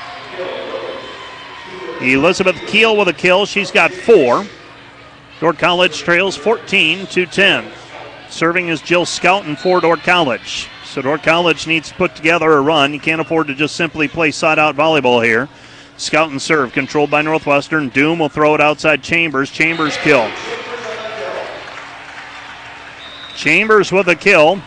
Elizabeth Keel with a kill. She's got four. Dordt College trails fourteen to ten. Serving is Jill Scouten for Dordt College. So Dordt College needs to put together a run. You can't afford to just simply play side-out volleyball here. Scouten serve, controlled by Northwestern. Doom will throw it outside Chambers. Chambers kill. Chambers with a kill.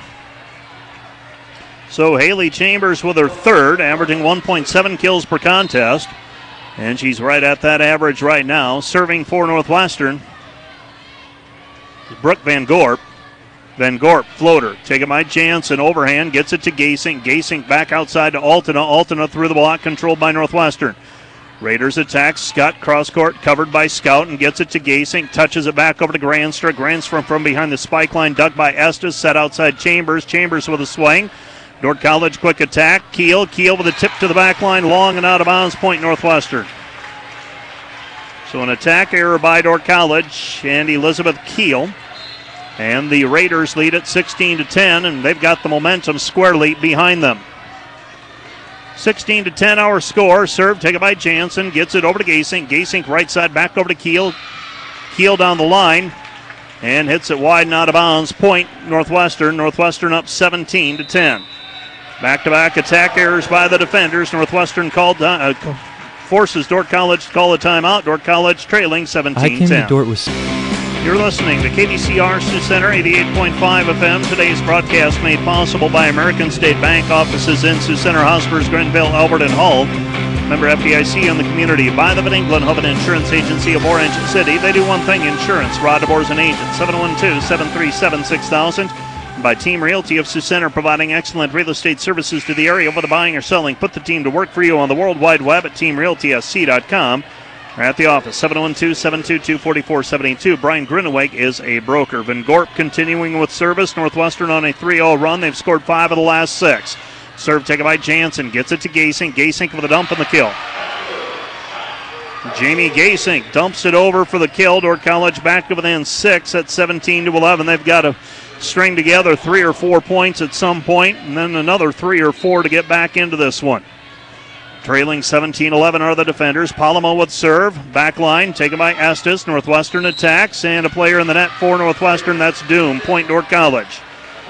So Haley Chambers with her third, averaging one point seven kills per contest. And she's right at that average right now. Serving for Northwestern is Brooke Van Gorp. Van Gorp, floater, taken by Jansen, overhand, gets it to Gasink. Gasink back outside to Altena. Altena through the block, controlled by Northwestern. Raiders attack. Scott cross-court, covered by Scout, and gets it to Gasink. Touches it back over to Granstra. Granstra from behind the spike line, dug by Estes, set outside Chambers. Chambers with a swing. Dordt College quick attack. Keel. Keel with a tip to the back line, long and out of bounds, point Northwestern. So an attack error by Dordt College and Elizabeth Keel. And the Raiders lead at sixteen to ten, and they've got the momentum squarely behind them. sixteen to ten our score. Serve taken by Jansen. Gets it over to Gasink. Gasink right side back over to Keel. Keel down the line and hits it wide and out of bounds. Point Northwestern. Northwestern up seventeen to ten. Back-to-back attack errors by the defenders. Northwestern called uh, forces Dordt College to call a timeout. Dordt College trailing seventeen ten. I came to Dordt with... You're listening to K B C R Sioux Center, eighty-eight point five F M. Today's broadcast made possible by American State Bank offices in Sioux Center, Hospers, Grenville, Albert, and Hull. Member F D I C in the community. By the Van England Hub and Insurance Agency of Orange City. They do one thing, insurance. Rod DeBoer's an agent. seven one two, seven three seven, six thousand. By Team Realty of Sioux Center, providing excellent real estate services to the area, whether buying or selling. Put the team to work for you on the World Wide Web at team realty s c dot com. Or at the office, seven one two, seven two two, four four seven two. Brian Grineweg is a broker. Van Gorp continuing with service. Northwestern on a three oh run. They've scored five of the last six. Serve taken by Jansen. Gets it to Gasink. Gasink with a dump and the kill. Jamie Gasink dumps it over for the kill. Dordt College back to within six at seventeen to eleven. They've got to string together three or four points at some point, and then another three or four to get back into this one. Trailing seventeen eleven are the defenders. Palamo with serve. Back line taken by Estes. Northwestern attacks, and a player in the net for Northwestern. That's Doom. Point Dordt College.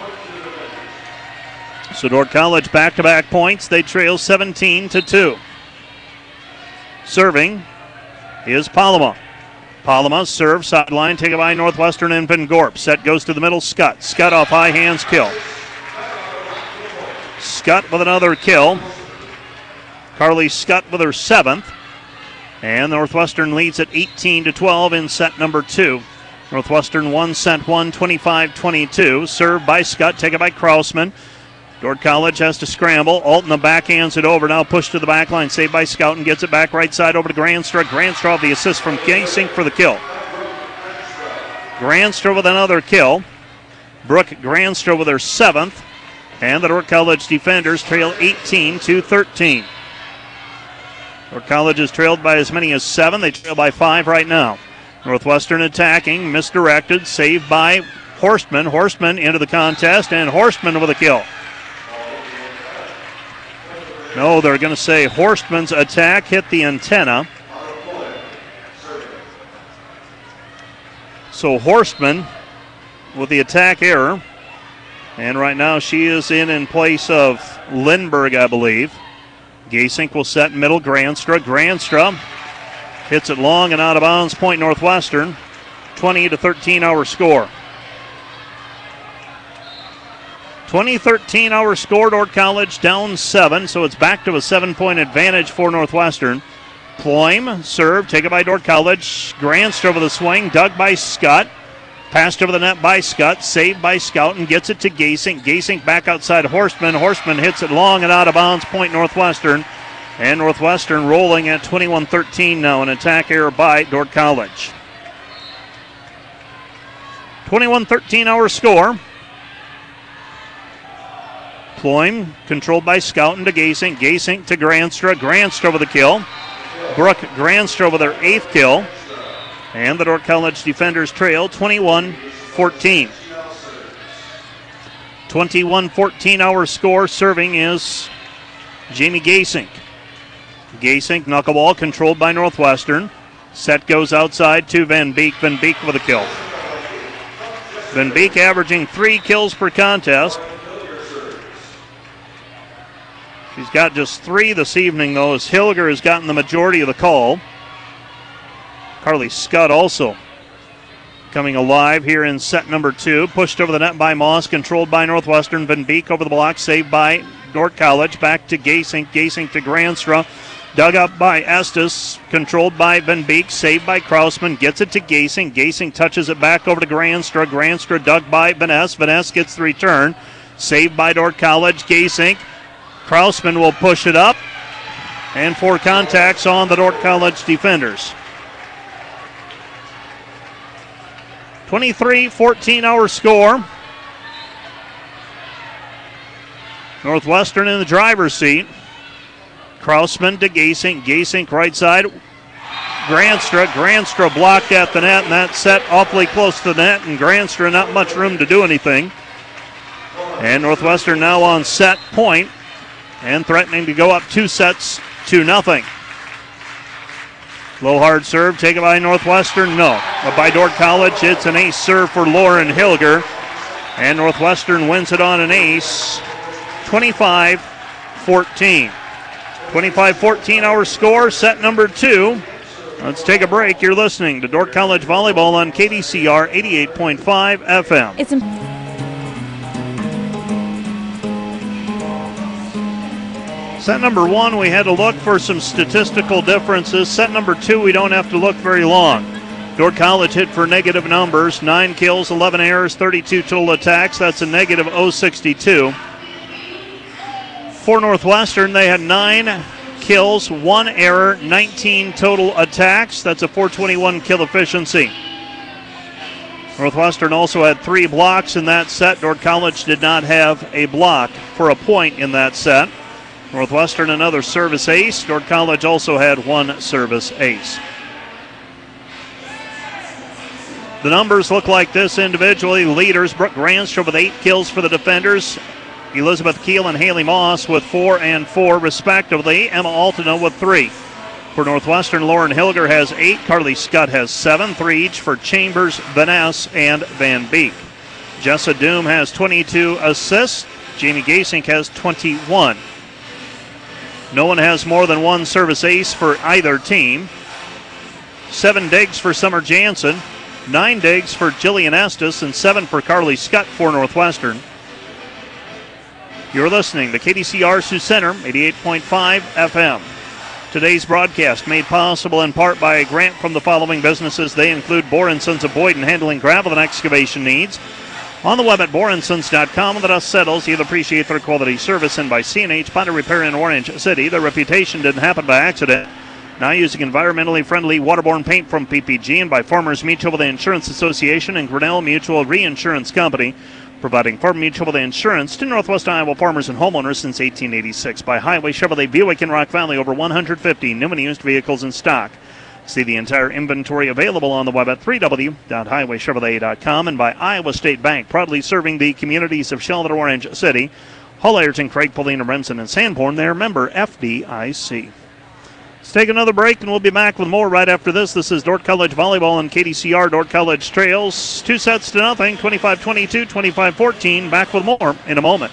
So Dordt College back-to-back points. They trail seventeen to two. Serving is Palama. Palama serve sideline taken by Northwestern and Van Gorp. Set goes to the middle. Scott. Scott off high hands kill. Scott with another kill. Carly Scott with her seventh. And Northwestern leads at eighteen to twelve in set number two. Northwestern won set one, twenty-five twenty-two. Served by Scott, taken by Krausman. Dordt College has to scramble. Alton the backhands it over. Now push to the back line. Saved by Scout and gets it back right side over to Granstra. Granstra the assist from Gasink for the kill. Granstra with another kill. Brooke Granstra with her seventh. And the Dordt College defenders trail eighteen to thirteen. Dordt College is trailed by as many as seven. They trail by five right now. Northwestern attacking, misdirected, saved by Horstman. Horstman into the contest, and Horstman with a kill. No, they're going to say Horstman's attack hit the antenna. So Horstman with the attack error. And right now she is in in place of Lindbergh, I believe. Gasink will set middle. Granstra. Granstra hits it long and out of bounds. Point Northwestern. twenty to thirteen our score. twenty thirteen our score. Dordt College down seven, so it's back to a seven-point advantage for Northwestern. Ploym serve taken by Dordt College. Granstra with a swing, dug by Scott. Passed over the net by Scott, saved by Scout, and gets it to Gasink. Gasink back outside Horstman. Horstman hits it long and out of bounds. Point Northwestern. And Northwestern rolling at twenty-one thirteen now. An attack error by Dordt College. twenty-one thirteen our score. Ploym controlled by Scout and to Gasink. Gasink to Granstra. Granstra with a kill. Brooke Granstra with her eighth kill. And the Dordt College defenders trail twenty-one fourteen. twenty-one fourteen our score. Serving is Jamie Gasink. Gasink knuckleball controlled by Northwestern. Set goes outside to Van Beek. Van Beek with a kill. Van Beek averaging three kills per contest. She's got just three this evening, though, as Hilger has gotten the majority of the call. Carly Scott also coming alive here in set number two. Pushed over the net by Moss, controlled by Northwestern. Van Beek over the block, saved by Dordt College. Back to Gasink. Gasink to Granstra. Dug up by Estes, controlled by Van Beek, saved by Krausman. Gets it to Gasink. Gasink touches it back over to Granstra. Granstra dug by Vaness. Vaness gets the return. Saved by Dordt College. Gasink. Krausman will push it up. And four contacts on the Dordt College defenders. twenty-three fourteen our score. Northwestern in the driver's seat. Krausman to Gasink. Gasink right side. Granstra. Granstra blocked at the net, and that set awfully close to the net, and Granstra not much room to do anything. And Northwestern now on set point and threatening to go up two sets to nothing. Low hard serve taken by Northwestern, no. But by Dordt College, it's an ace serve for Lauren Hilger. And Northwestern wins it on an ace, twenty-five fourteen. twenty-five fourteen our score, set number two. Let's take a break. You're listening to Dordt College Volleyball on K D C R eighty-eight point five F M. It's imp- Set number one, we had to look for some statistical differences. Set number two, we don't have to look very long. Dordt College hit for negative numbers, nine kills, eleven errors, thirty-two total attacks. That's a negative oh sixty-two. For Northwestern, they had nine kills, one error, nineteen total attacks. That's a four twenty-one kill efficiency. Northwestern also had three blocks in that set. Dordt College did not have a block for a point in that set. Northwestern another service ace. Dordt College also had one service ace. The numbers look like this individually. Leaders, Brooke Granstra with eight kills for the defenders. Elizabeth Keel and Haley Moss with four and four respectively. Emma Altena with three. For Northwestern, Lauren Hilger has eight. Carly Scott has seven. Three each for Chambers, Vaness, and Van Beek. Jessa Doom has twenty-two assists. Jamie Gasink has twenty-one. No one has more than one service ace for either team. Seven digs for Summer Jansen. Nine digs for Jillian Estes and seven for Carly Scott for Northwestern. You're listening to K D C R Sioux Center, eighty-eight point five F M. Today's broadcast made possible in part by a grant from the following businesses. They include Bohr and Sons of Boyden, handling gravel and excavation needs. On the web at bohr and sons dot com, the dust settles. You'll appreciate their quality service. And by C and H Potter Repair in Orange City. Their reputation didn't happen by accident. Now using environmentally friendly waterborne paint from P P G, and by Farmers Mutual with the Insurance Association and Grinnell Mutual Reinsurance Company, providing Farm Mutual with insurance to Northwest Iowa farmers and homeowners since eighteen eighty-six. By Highway Chevrolet Buick in Rock Valley, over one hundred fifty new and used vehicles in stock. See the entire inventory available on the web at w w w dot highway chevrolet dot com. And by Iowa State Bank, proudly serving the communities of Charlotte, Orange City, Hull, Ayrton, Craig, Polina, Remsen, and Sanborn. They're member F D I C. Let's take another break, and we'll be back with more right after this. This is Dordt College Volleyball on K D C R. Dordt College trails two sets to nothing, twenty-five twenty-two, twenty-five fourteen. Back with more in a moment.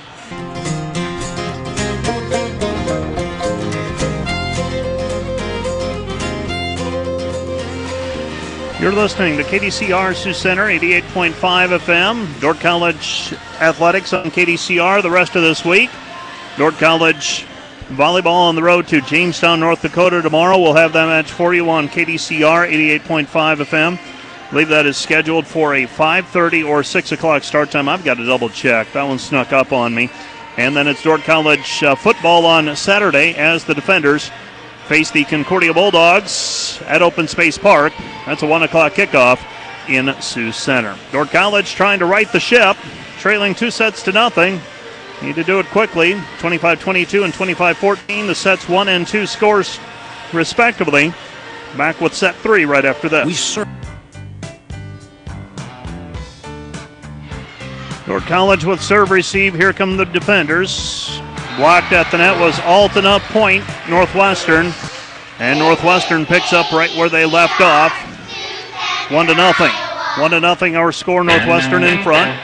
You're listening to K D C R Sioux Center, eighty-eight point five F M. Dordt College athletics on K D C R the rest of this week. Dordt College volleyball on the road to Jamestown, North Dakota tomorrow. We'll have that match for you on K D C R eighty-eight point five F M. I believe that is scheduled for a five thirty or six o'clock start time. I've got to double check. That one snuck up on me. And then it's Dordt College uh, football on Saturday as the defenders face the Concordia Bulldogs at Open Space Park. That's a one o'clock kickoff in Sioux Center. Dordt College trying to right the ship, trailing two sets to nothing. Need to do it quickly. twenty-five twenty-two and twenty-five fourteen. The sets one and two scores respectively. Back with set three right after this. We sur- Dordt College with serve receive. Here come the defenders. Blocked at the net was Altena point, Northwestern. And Northwestern picks up right where they left off. One to nothing. One to nothing our score, Northwestern in front.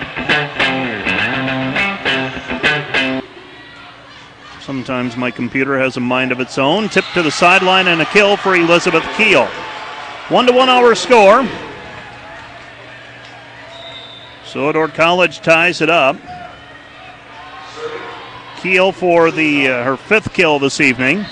Sometimes my computer has a mind of its own. Tip to the sideline and a kill for Elizabeth Keel. One to one our score. So Dordt College ties it up. Keel for the uh, her fifth kill this evening.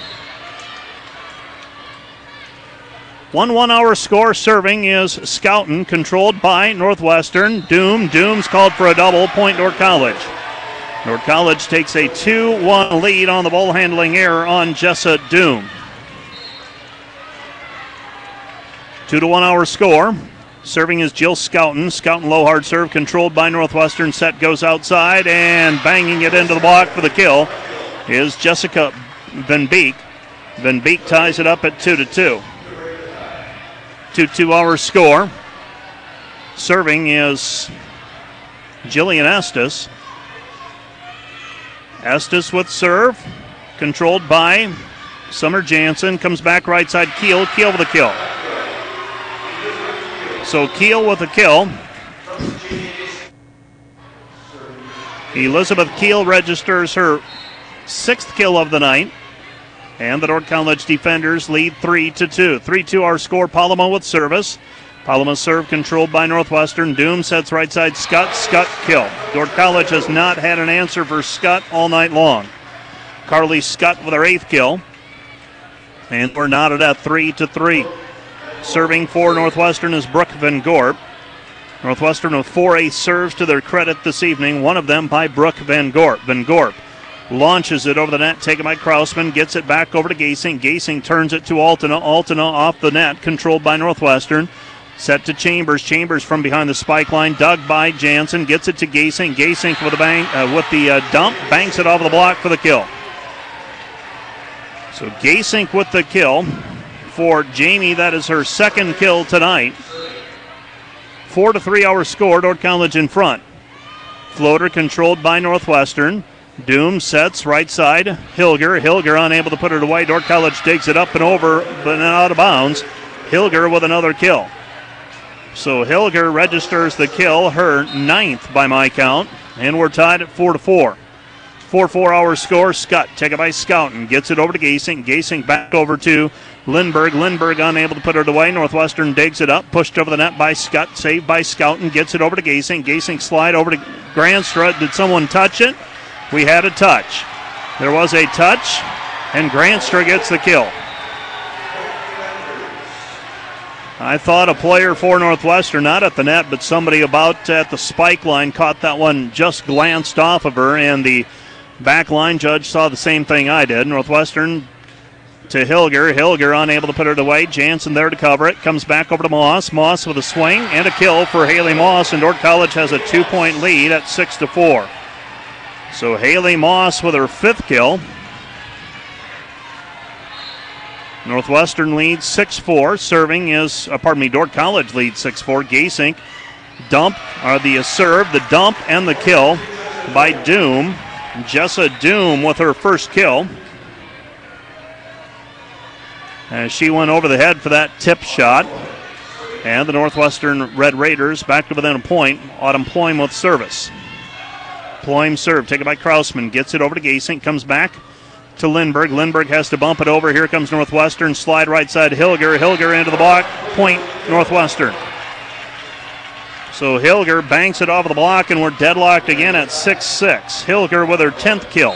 one one our score. Serving is Scouten, controlled by Northwestern. Doom. Doom's called for a double. Point Dordt College. Dordt College takes a two one lead on the ball handling error on Jessa Doom. two to one our score. Serving is Jill Scouten. Scouten low hard serve controlled by Northwestern. Set goes outside and banging it into the block for the kill is Jessica Van Beek. Van Beek ties it up at two to two. two two hour score. Serving is Jillian Estes. Estes with serve, controlled by Summer Jansen. Comes back right side, Keel. Keel with a kill. So Keel with a kill. Elizabeth Keel registers her sixth kill of the night. And the Dordt College defenders lead three to two. three two our score. Paloma with service. Paloma serve controlled by Northwestern. Doom sets right side. Scott. Scott kill. Dordt College has not had an answer for Scott all night long. Carly Scott with her eighth kill. And we're knotted at three to three. Serving for Northwestern is Brooke Van Gorp. Northwestern with four ace serves to their credit this evening. One of them by Brooke Van Gorp. Van Gorp launches it over the net, taken by Krausman, gets it back over to Gasing. Gasing turns it to Altena. Altena off the net, controlled by Northwestern. Set to Chambers. Chambers from behind the spike line, dug by Jansen, gets it to Gasing. Gasing with the bang, uh, with the uh, dump, banks it off the block for the kill. So Gasing with the kill for Jamie. That is her second kill tonight. Four to three our score. Dordt College in front. Floater controlled by Northwestern. Doom sets right side. Hilger. Hilger unable to put it away. Dordt College digs it up and over, but not out of bounds. Hilger with another kill. So Hilger registers the kill, her ninth by my count, and we're tied at four to four. four four our score. Scott, taken by Schouten, gets it over to Gasing. Gasing back over to Lindbergh. Lindbergh unable to put it away. Northwestern digs it up, pushed over the net by Scott, saved by Schouten, gets it over to Gasing. Gasing slide over to Granstra. Did someone touch it? We had a touch. There was a touch, and Granstra gets the kill. I thought a player for Northwestern, not at the net, but somebody about at the spike line caught that one, just glanced off of her, and the back line judge saw the same thing I did. Northwestern to Hilger. Hilger unable to put it away. Jansen there to cover it. Comes back over to Moss. Moss with a swing and a kill for Haley Moss, and Dordt College has a two-point lead at six to four. So Haley Moss with her fifth kill. Northwestern leads six four. Serving is, uh, pardon me, Dordt College leads six four. Gasink dump, or the uh, serve, the dump, and the kill by Doom. Jessa Doom with her first kill. As she went over the head for that tip shot. And the Northwestern Red Raiders back to within a point. Autumn Ploym with service. Ploym serve, taken by Krausman, gets it over to Gasink, comes back to Lindbergh. Lindbergh has to bump it over. Here comes Northwestern. Slide right side, Hilger. Hilger into the block. Point Northwestern. So Hilger banks it off of the block, and we're deadlocked again at six six. Hilger with her tenth kill.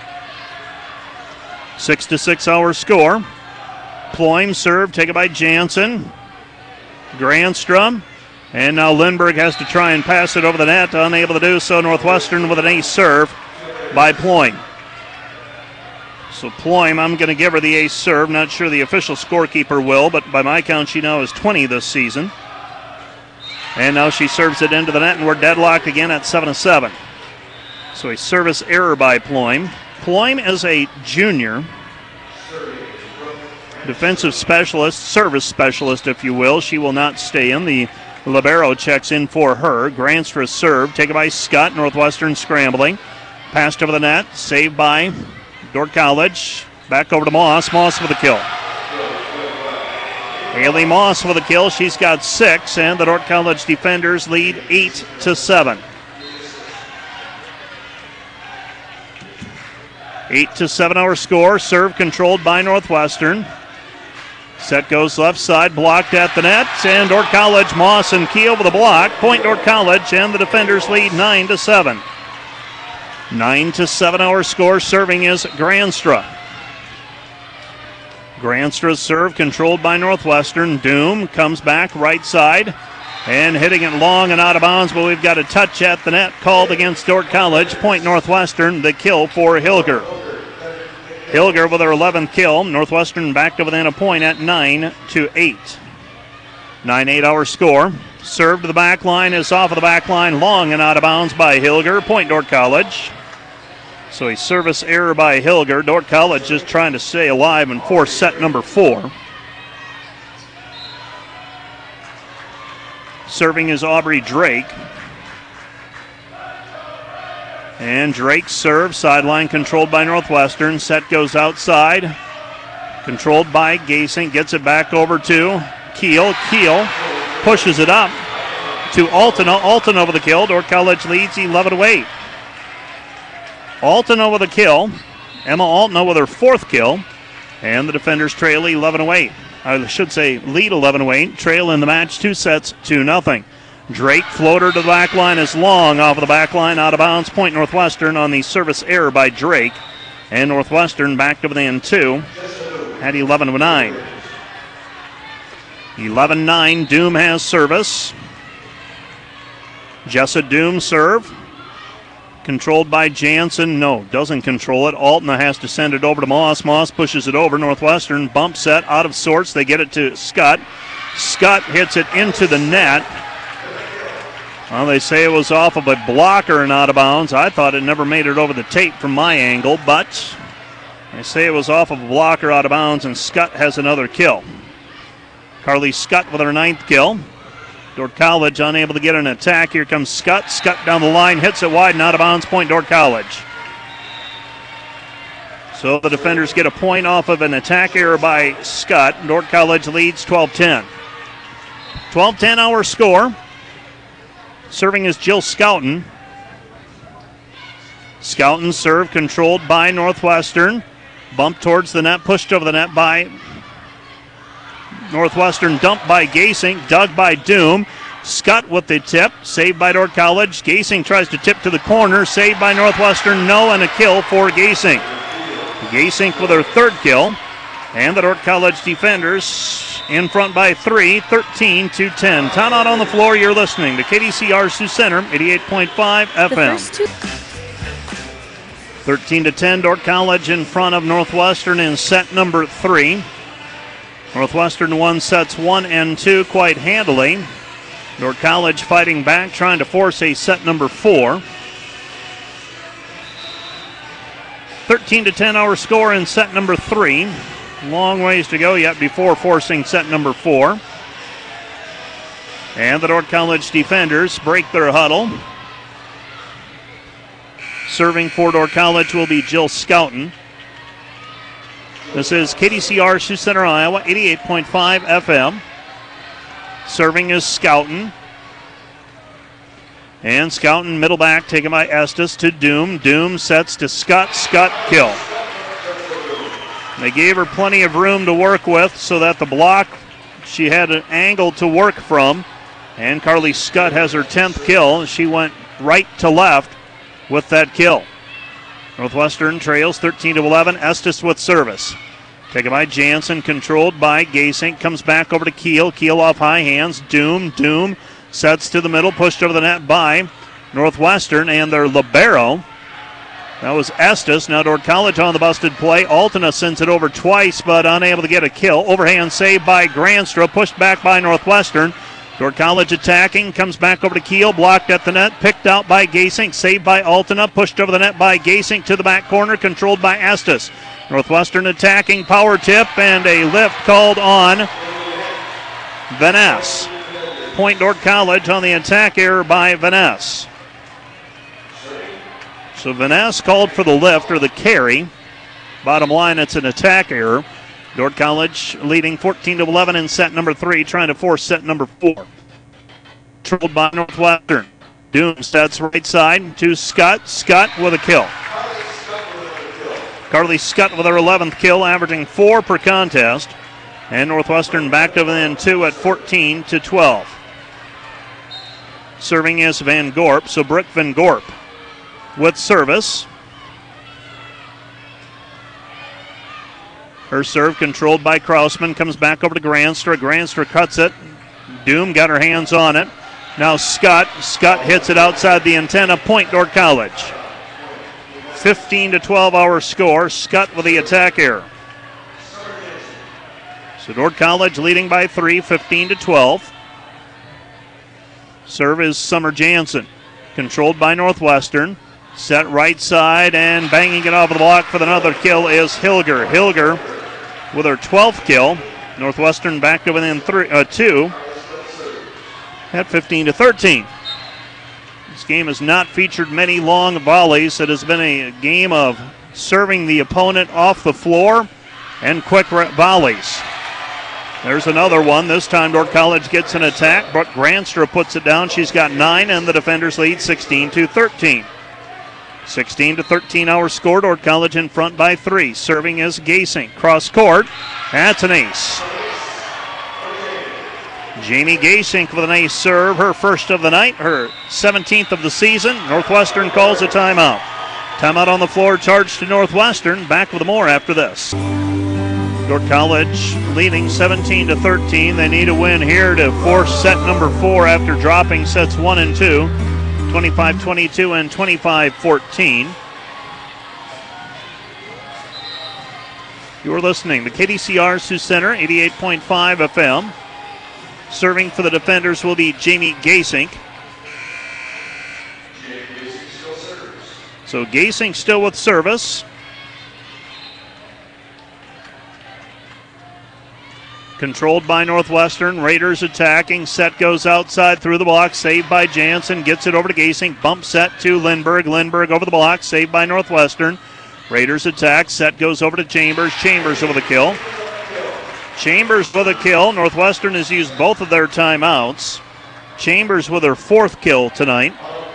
six to six our score. Ploym serve, taken by Jansen. Granstrom. And now Lindbergh has to try and pass it over the net. Unable to do so. Northwestern with an ace serve by Ploym. So Ploym, I'm going to give her the ace serve. Not sure the official scorekeeper will, but by my count, she now is twenty this season. And now she serves it into the net, and we're deadlocked again at seven to seven. So a service error by Ploym. Ploym is a junior. Defensive specialist, service specialist, if you will. She will not stay in. The libero checks in for her. Granstra serve, taken by Scott. Northwestern scrambling. Passed over the net, saved by Dordt College. Back over to Moss. Moss with a kill. Haley Moss with a kill. She's got six, and the Dordt College defenders lead eight to seven. Eight to seven our score. Serve controlled by Northwestern. Set goes left side, blocked at the net, and Dordt College, Moss and Keel with a block. Point Dordt College, and the defenders lead nine to seven. Nine to seven our score. Serving is Granstra. Granstra's serve controlled by Northwestern. Doom comes back right side and hitting it long and out of bounds, but we've got a touch at the net called against Dordt College. Point Northwestern, the kill for Hilger. Hilger with her eleventh kill. Northwestern back to within a point at nine to eight. nine eight our score. Serve to the back line is off of the back line, long and out of bounds by Hilger. Point Dordt College. So a service error by Hilger. Dordt College just trying to stay alive and force set number four. Serving is Aubrey Drake. And Drake serves, sideline controlled by Northwestern. Set goes outside, controlled by Gasink. Gets it back over to Keel. Keel pushes it up to Altena. Altena with the kill. Dordt College leads eleven to eight. Altena with a kill. Emma Altena with her fourth kill. And the defenders trail eleven to eight. I should say lead eleven to eight. Trail in the match, two sets, two nothing. Drake floater to the back line is long off of the back line, out of bounds. Point Northwestern on the service error by Drake. And Northwestern back to within two at eleven to nine. eleven nine, Doom has service. Jessa Doom serve. Controlled by Jansen. No, doesn't control it. Altena has to send it over to Moss. Moss pushes it over. Northwestern bump set out of sorts. They get it to Scott. Scott hits it into the net. Well, they say it was off of a blocker and out of bounds. I thought it never made it over the tape from my angle, but they say it was off of a blocker out of bounds, and Scott has another kill. Carly Scott with her ninth kill. Dordt College unable to get an attack. Here comes Scott. Scott down the line, hits it wide and out of bounds. Point Dordt College. So the defenders get a point off of an attack error by Scott. Dordt College leads twelve ten. twelve ten our score. Serving is Jill Scouten. Scouten serve controlled by Northwestern. Bumped towards the net, pushed over the net by Northwestern, dumped by Gasink, dug by Doom. Scott with the tip, saved by Dordt College. Gasink tries to tip to the corner, saved by Northwestern, no, and a kill for Gasink. Gasink with her third kill, and the Dordt College defenders in front by three, thirteen to ten. Timeout on the floor, you're listening to K D C R Sioux Center, eighty-eight point five F M. thirteen to ten, Dordt College in front of Northwestern in set number three. Northwestern won sets one and two quite handily. Dordt College fighting back, trying to force a set number four. thirteen to ten our score in set number three. Long ways to go yet before forcing set number four. And the Dordt College defenders break their huddle. Serving for Dordt College will be Jill Scouten. This is K D C R Sioux Center, Iowa, eighty-eight point five F M. Serving is Scouten. And Scouten, middle back, taken by Estes to Doom. Doom sets to Scott. Scott kill. They gave her plenty of room to work with so that the block, she had an angle to work from. And Carly Scott has her tenth kill. She went right to left with that kill. Northwestern trails thirteen to eleven. Estes with service. Taken by Jansen, controlled by Gasink. Comes back over to Keel. Keel off high hands. Doom, Doom sets to the middle. Pushed over the net by Northwestern and their libero. That was Estes. Now Dordt College on the busted play. Altena sends it over twice, but unable to get a kill. Overhand save by Granstra. Pushed back by Northwestern. Dordt College attacking, comes back over to Keel, blocked at the net, picked out by Gasink, saved by Altena, pushed over the net by Gasink to the back corner, controlled by Estes. Northwestern attacking, power tip, and a lift called on Vaness. Point Dordt College on the attack error by Vaness. So Vaness called for the lift or the carry. Bottom line, it's an attack error. Dordt College leading fourteen to eleven in set number three, trying to force set number four. Controlled by Northwestern. Doom sets right side to Scott. Scott with a kill. Carly Scott with her eleventh kill, averaging four per contest. And Northwestern back to within two at fourteen to twelve. Serving is Van Gorp, so Brooke Van Gorp with service. Her serve controlled by Krausman, comes back over to Granstra. Granstra cuts it. Doom got her hands on it. Now Scott. Scott hits it outside the antenna. Point Dordt College. fifteen to twelve our score. Scott with the attack error. So Dordt College leading by three, fifteen to twelve. Serve is Summer Jansen. Controlled by Northwestern. Set right side and banging it off of the block for another kill is Hilger. Hilger with her twelfth kill. Northwestern back to within three, uh, two. at fifteen to thirteen. This game has not featured many long volleys. It has been a game of serving the opponent off the floor and quick volleys. There's another one. This time Dordt College gets an attack. Brooke Granstra puts it down. She's got nine, and the defenders lead sixteen to thirteen. sixteen to thirteen our score. Dordt College in front by three. Serving is Gasink. Cross court. That's an ace. Jamie Gasink with an ace serve. Her first of the night. Her seventeenth of the season. Northwestern calls a timeout. Timeout on the floor. Charged to Northwestern. Back with more after this. Dordt College leading seventeen to thirteen. They need a win here to force set number four after dropping sets one and two. twenty-five twenty-two and twenty-five fourteen. You're listening to K D C R Sioux Center, eighty-eight point five F M. Serving for the defenders will be Jamie Gasink. So Gasink still with service. Controlled by Northwestern. Raiders attacking. Set goes outside through the block. Saved by Jansen. Gets it over to Gasink. Bump set to Lindberg. Lindberg over the block. Saved by Northwestern. Raiders attack. Set goes over to Chambers. Chambers over the kill. Chambers with a kill. Northwestern has used both of their timeouts. Chambers with her fourth kill tonight.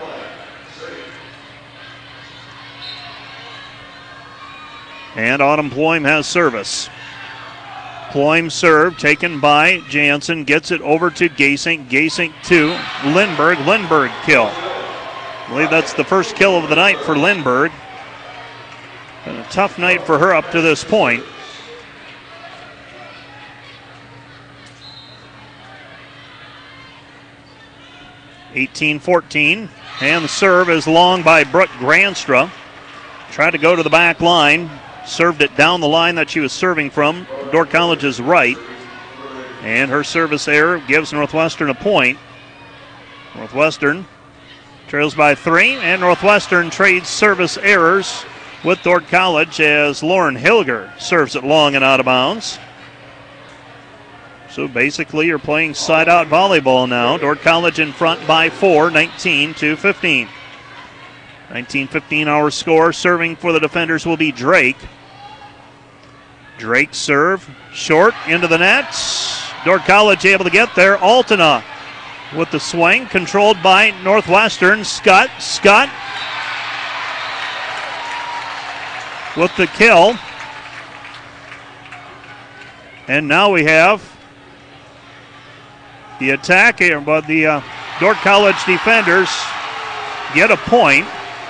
And Autumn Ploym has service. Ploym serve taken by Jansen. Gets it over to Gasink. Gasink to Lindberg. Lindberg kill. I believe that's the first kill of the night for Lindberg. Been a tough night for her up to this point. eighteen fourteen. And the serve is long by Brooke Granstra. Tried to go to the back line. Served it down the line that she was serving from, Dordt College's right. And her service error gives Northwestern a point. Northwestern trails by three, and Northwestern trades service errors with Dordt College as Lauren Hilger serves it long and out of bounds. So basically you're playing side-out volleyball now. Dordt College in front by four, nineteen to fifteen. nineteen fifteen our score. Serving for the defenders will be Drake. Drake serve short into the net. Dordt College able to get there. Altena with the swing, controlled by Northwestern. Scott, Scott with the kill. And now we have the attack here, but the uh, Dordt College defenders get a point.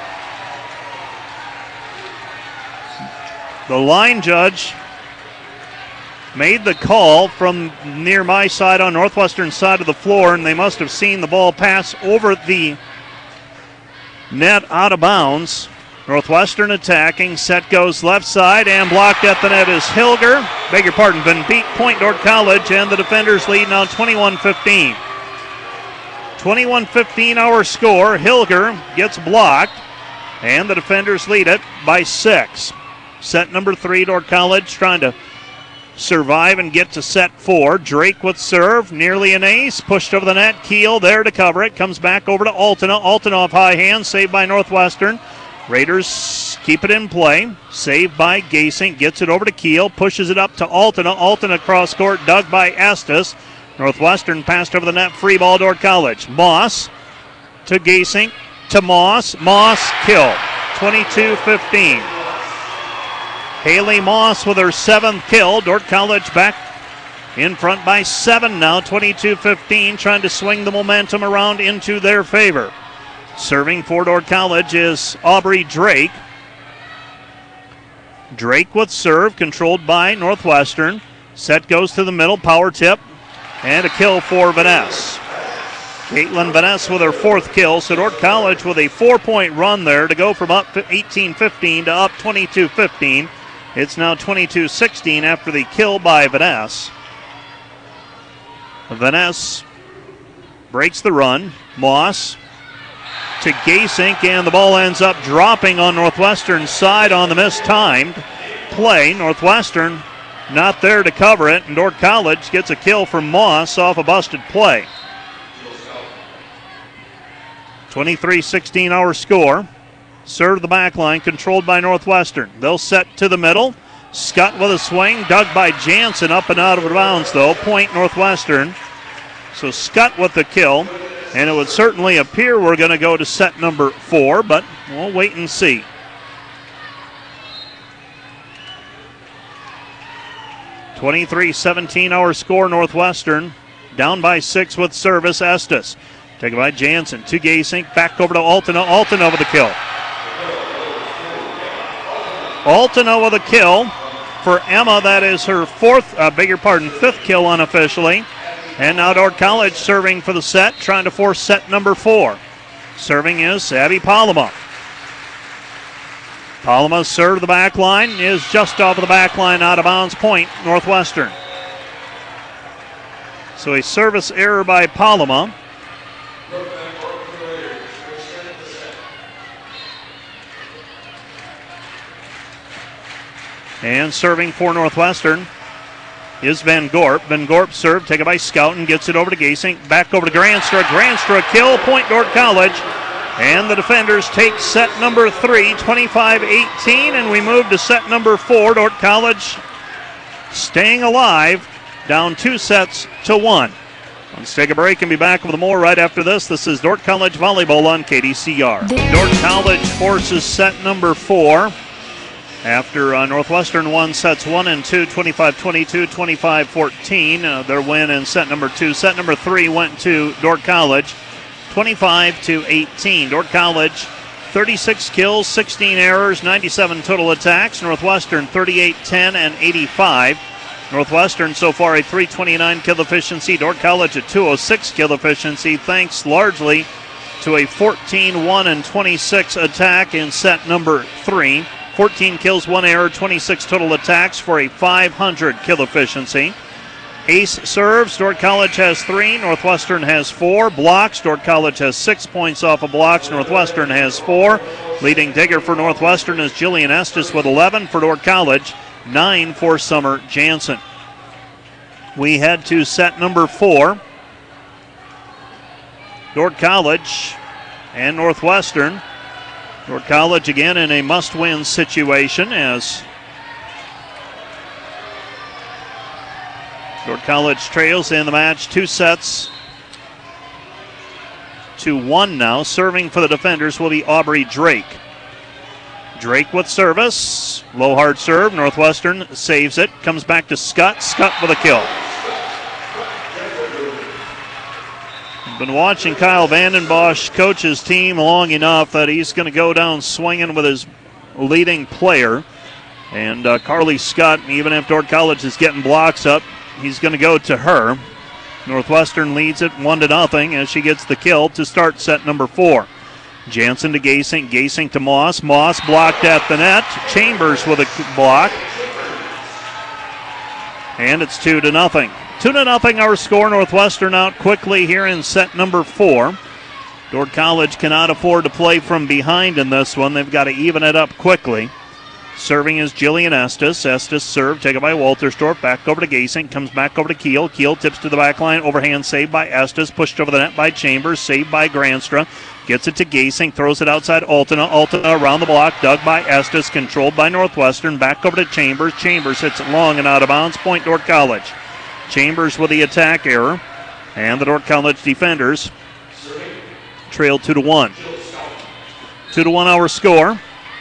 The line judge made the call from near my side on Northwestern side of the floor, and they must have seen the ball pass over the net out of bounds. Northwestern attacking. Set goes left side, and blocked at the net is Hilger. Beg your pardon, been beat. Point Dordt College, and the defenders lead now twenty-one fifteen. twenty-one fifteen our score. Hilger gets blocked, and the defenders lead it by six. Set number three, Dordt College trying to survive and get to set four. Drake with serve, nearly an ace, pushed over the net. Keel there to cover it, comes back over to Altena. Altena off high hand, saved by Northwestern. Raiders keep it in play, saved by Gasink, gets it over to Keel, pushes it up to Altena. Altena cross court, dug by Estes. Northwestern passed over the net, free ball Dordt College. Moss to Gasink, to Moss. Moss kill, twenty-two fifteen. Haley Moss with her seventh kill. Dordt College back in front by seven now, twenty-two fifteen, trying to swing the momentum around into their favor. Serving for Dordt College is Aubrey Drake. Drake with serve, controlled by Northwestern. Set goes to the middle, power tip, and a kill for Vaness. Caitlin Vaness with her fourth kill, so Dordt College with a four-point run there to go from up eighteen fifteen to up twenty-two fifteen. It's now twenty-two sixteen after the kill by Vaness. Vaness breaks the run. Moss to Gasink, and the ball ends up dropping on Northwestern's side on the mistimed play. Northwestern not there to cover it, and Dordt College gets a kill from Moss off a busted play. twenty-three sixteen our score. Serve the back line, controlled by Northwestern. They'll set to the middle. Scott with a swing, dug by Jansen, up and out of bounds though. Point Northwestern. So Scott with the kill. And it would certainly appear we're going to go to set number four, but we'll wait and see. twenty-three seventeen our score, Northwestern. Down by six with service, Estes. Taken by Jansen to Gasink, back over to Altena. Altena with the kill. Altena with a kill for Emma. That is her fourth, uh, beg your pardon, fifth kill unofficially. And now Dordt College serving for the set, trying to force set number four. Serving is Abby Palama. Palama's serve to the back line is just off of the back line, out of bounds, point Northwestern. So a service error by Palama. And serving for Northwestern is Van Gorp. Van Gorp serve, taken by Scouten, gets it over to Gasink, back over to Granstra. Granstra kill, point Dordt College. And the defenders take set number three, twenty-five eighteen, and we move to set number four. Dordt College staying alive, down two sets to one. Let's take a break and be back with more right after this. This is Dordt College Volleyball on K D C R. Dordt College forces set number four. After uh, Northwestern won sets one and two, twenty-five twenty-two, twenty-five fourteen, uh, their win in set number two. Set number three went to Dordt College, twenty-five to eighteen. Dordt College, thirty-six kills, sixteen errors, ninety-seven total attacks. Northwestern, thirty-eight ten and eighty-five. Northwestern so far a three twenty-nine kill efficiency. Dordt College a two oh six kill efficiency, thanks largely to a fourteen one and twenty-six attack in set number three. fourteen kills, one error, twenty-six total attacks for a five hundred kill efficiency. Ace serves, Dordt College has three, Northwestern has four. Blocks, Dordt College has six points off of blocks, Northwestern has four. Leading digger for Northwestern is Jillian Estes with eleven for Dordt College, nine for Summer Jansen. We head to set number four. Dordt College and Northwestern. Dordt College again in a must-win situation as Dordt College trails in the match two sets to one now. Serving for the defenders will be Aubrey Drake. Drake with service. Low hard serve. Northwestern saves it. Comes back to Scott. Scott with a kill. Been watching Kyle Vandenbosch coach his team long enough that he's going to go down swinging with his leading player. And uh, Carly Scott, even if Dordt College is getting blocks up, he's going to go to her. Northwestern leads it one to nothing as she gets the kill to start set number four. Jansen to Gasink, Gasink to Moss. Moss blocked at the net. Chambers with a block. And it's two to nothing. Two to nothing our score. Northwestern out quickly here in set number four. Dordt College cannot afford to play from behind in this one. They've got to even it up quickly. Serving is Jillian Estes. Estes serve taken by Walterstorff. Back over to Gasink. Comes back over to Keel. Keel tips to the back line. Overhand saved by Estes. Pushed over the net by Chambers. Saved by Granstra. Gets it to Gasink. Throws it outside Altena. Altena around the block. Dug by Estes. Controlled by Northwestern. Back over to Chambers. Chambers hits it long and out of bounds. Point Dordt College. Chambers with the attack error. And the Dordt College defenders trail two to one. Two to one our score.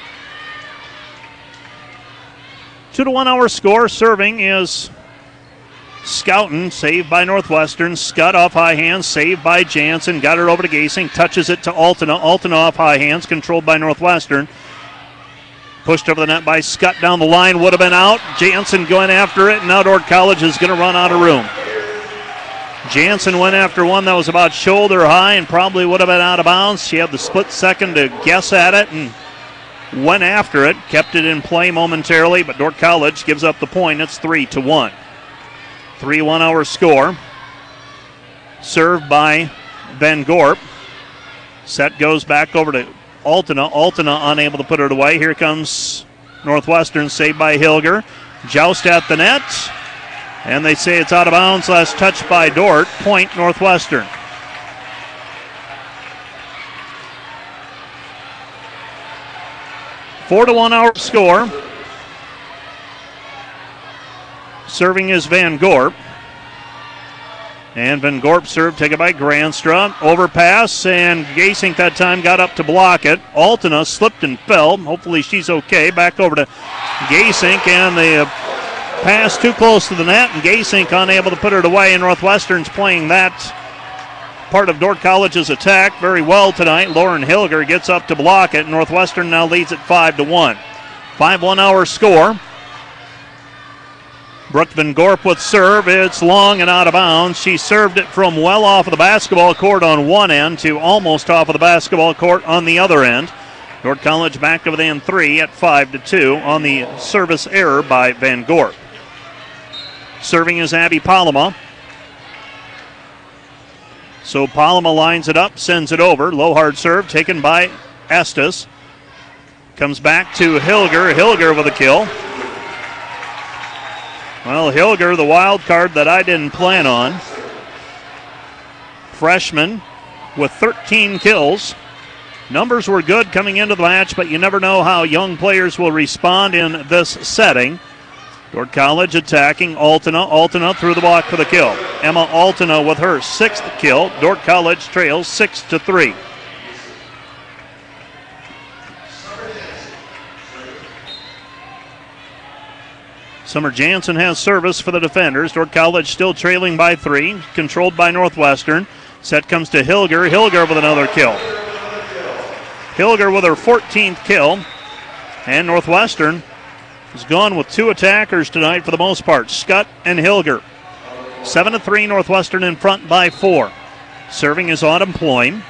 Two to one our score. Serving is Scouten. Saved by Northwestern. Scott off high hands. Saved by Jansen. Got her over to Gasink. Touches it to Altena. Altena off high hands. Controlled by Northwestern. Pushed over the net by Scott down the line. Would have been out. Jansen going after it. Now Dordt College is going to run out of room. Jansen went after one that was about shoulder high and probably would have been out of bounds. She had the split second to guess at it and went after it. Kept it in play momentarily, but Dordt College gives up the point. It's three to one. three one our score. Served by Van Gorp. Set goes back over to Altena. Altena unable to put it away. Here comes Northwestern, saved by Hilger. Joust at the net. And they say it's out of bounds. Last touch by Dordt. Point Northwestern. Four to one our score. Serving is Van Gorp. And Van Gorp serve taken by Granstra. Overpass, and Gasink that time got up to block it. Altena slipped and fell. Hopefully she's okay. Back over to Gasink, and the pass too close to the net, and Gasink unable to put it away. And Northwestern's playing that part of Dordt College's attack very well tonight. Lauren Hilger gets up to block it. Northwestern now leads it five to one. five one our score. Brooke Van Gorp with serve. It's long and out of bounds. She served it from well off of the basketball court on one end to almost off of the basketball court on the other end. Dordt College back to within three at five to two on the service error by Van Gorp. Serving is Abby Palama. So Palama lines it up, sends it over. Low hard serve taken by Estes. Comes back to Hilger. Hilger with a kill. Well, Hilger, the wild card that I didn't plan on. Freshman with thirteen kills. Numbers were good coming into the match, but you never know how young players will respond in this setting. Dordt College attacking Altena. Altena through the block for the kill. Emma Altena with her sixth kill. Dordt College trails six to three. Summer Jansen has service for the defenders. Dordt College still trailing by three, controlled by Northwestern. Set comes to Hilger. Hilger with another kill. Hilger with her fourteenth kill. And Northwestern has gone with two attackers tonight for the most part, Scott and Hilger. seven to three, Northwestern in front by four. Serving is Autumn Ployme.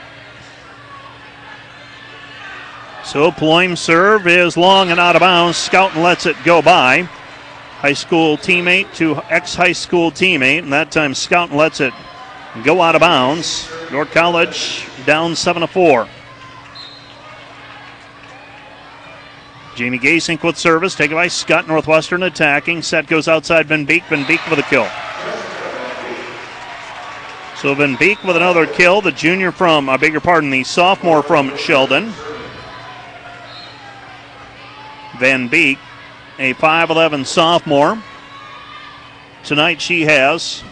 So Ployme's serve is long and out of bounds. Scouten lets it go by. High school teammate to ex-high school teammate, and that time Scouten lets it go out of bounds. Dordt College down seven to four. Jamie Gasink with service, taken by Scott. Northwestern attacking. Set goes outside Van Beek. Van Beek with a kill. So Van Beek with another kill. The junior from, I beg your pardon, the sophomore from Sheldon. Van Beek, a five eleven sophomore. Tonight she has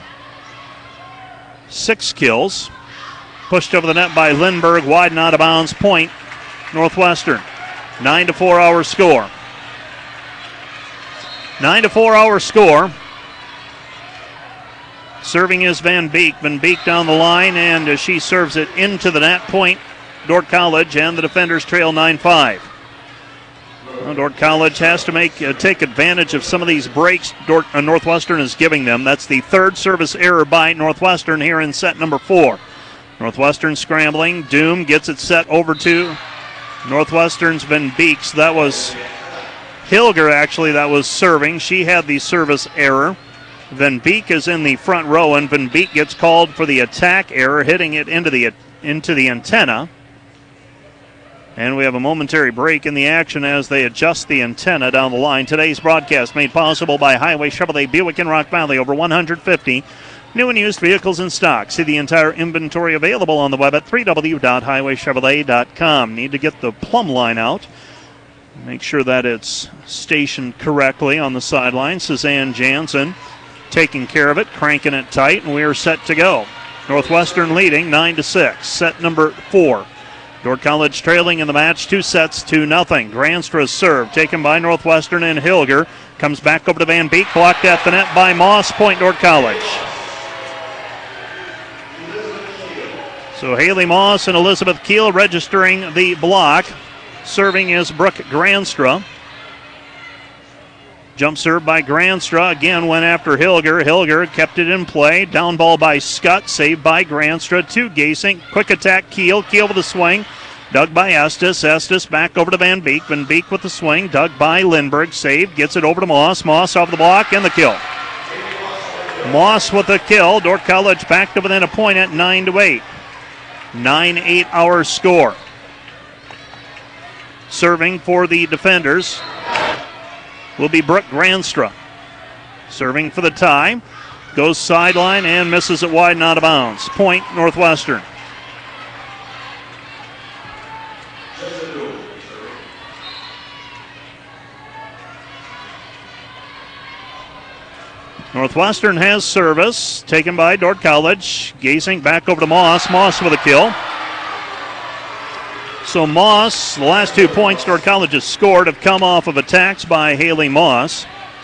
six kills. Pushed over the net by Lindbergh, wide and out of bounds. Point, Northwestern. Nine to four our score. Nine to four our score. Serving is Van Beek. Van Beek down the line, and uh, she serves it into the net. Point, Dordt College, and the defenders trail nine five. Well, Dordt College has to make uh, take advantage of some of these breaks Dordt, uh, Northwestern is giving them. That's the third service error by Northwestern here in set number four. Northwestern scrambling. Doom gets it set over to Northwestern's Van Beek. So that was Hilger, actually, that was serving. She had the service error. Van Beek is in the front row, and Van Beek gets called for the attack error, hitting it into the into the antenna. And we have a momentary break in the action as they adjust the antenna down the line. Today's broadcast made possible by Highway Chevrolet Buick in Rock Valley. Over one hundred fifty new and used vehicles in stock. See the entire inventory available on the web at w w w dot highway chevrolet dot com. Need to get the plumb line out. Make sure that it's stationed correctly on the sideline. Suzanne Jansen taking care of it, cranking it tight, and we are set to go. Northwestern leading nine to six. Set number four. Dordt College trailing in the match, two sets to nothing. Granstra's serve taken by Northwestern, and Hilger comes back over to Van Beek, blocked at the net by Moss. Point, Dordt College. So Haley Moss and Elizabeth Keel registering the block. Serving is Brooke Granstra. Jump serve by Granstra. Again went after Hilger. Hilger kept it in play. Down ball by Scott. Saved by Granstra to Gasink. Quick attack Keel. Keel with a swing. Dug by Estes. Estes back over to Van Beek. Van Beek with the swing. Dug by Lindbergh. Saved. Gets it over to Moss. Moss off the block and the kill. Moss with the kill. Dordt College back to within a point at nine to eight. nine eight our score. Serving for the defenders will be Brooke Granstra. Serving for the tie. Goes sideline and misses it wide and out of bounds. Point, Northwestern. Northwestern has service, taken by Dordt College. Gasink back over to Moss. Moss with a kill. So Moss, the last two points Dordt College has scored have come off of attacks by Haley Moss.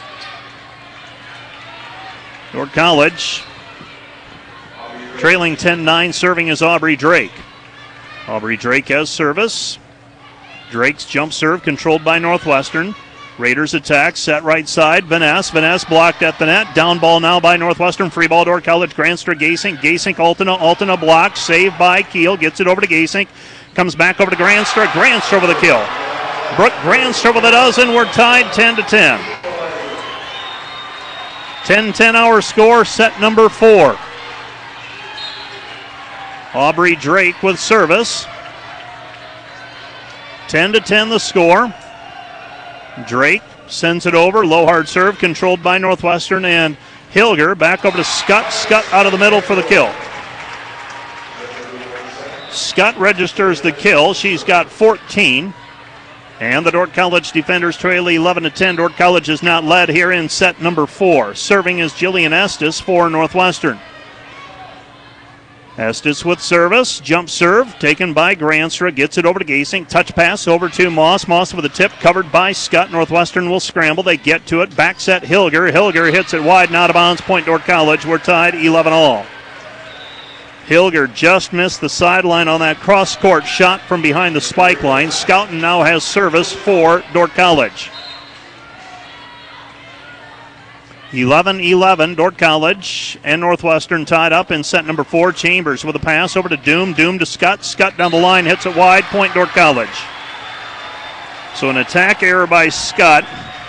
Dordt College trailing ten nine, serving is Aubrey Drake. Aubrey Drake has service. Drake's jump serve controlled by Northwestern. Raiders attack, set right side. Vaness, Vaness blocked at the net. Down ball now by Northwestern. Free ball, Dordt College. Granstra, Gasink. Gasink, Altena. Altena blocked. Saved by Keel. Gets it over to Gasink. Comes back over to Granstra. Granstra with a kill. Brooke Granstra with a dozen. We're tied ten to ten. ten ten our score, set number four. Aubrey Drake with service. ten to ten the score. Drake sends it over. Low hard serve controlled by Northwestern, and Hilger back over to Scott. Scott out of the middle for the kill. Scott registers the kill. She's got fourteen. And the Dordt College defenders trail eleven to ten. Dordt College is not led here in set number four. Serving is Jillian Estes for Northwestern. Estes with service. Jump serve taken by Granstra. Gets it over to Gasink. Touch pass over to Moss. Moss with a tip covered by Scott. Northwestern will scramble. They get to it. Back set Hilger. Hilger hits it wide and out of bounds. Point Dordt College. We're tied eleven all. Hilger just missed the sideline on that cross-court shot from behind the spike line. Schouten now has service for Dordt College. eleven eleven, Dordt College and Northwestern tied up in set number four. Chambers with a pass over to Doom. Doom to Scott. Scott down the line, hits it wide. Point Dordt College. So an attack error by Scott.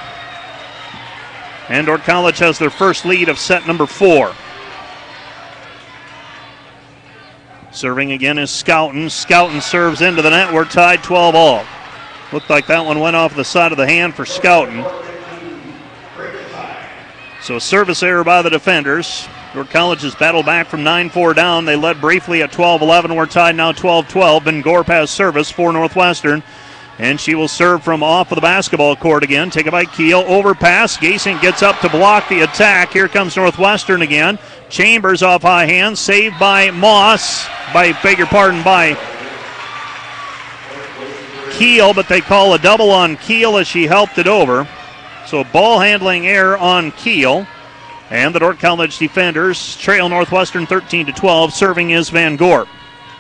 And Dordt College has their first lead of set number four. Serving again is Schouten. Schouten serves into the net. We're tied twelve all. Looked like that one went off the side of the hand for Schouten. So a service error by the defenders. Dordt College has battled back from nine four down. They led briefly at twelve eleven. We're tied now twelve twelve. Van Gorp has service for Northwestern. And she will serve from off of the basketball court again. Taken by Keel. Overpass. Gasink gets up to block the attack. Here comes Northwestern again. Chambers off high hand. Saved by Moss. By, beg your pardon, by Keel. But they call a double on Keel as she helped it over. So ball handling error on Keel. And the Dordt College defenders trail Northwestern thirteen to twelve. Serving is Van Gorp.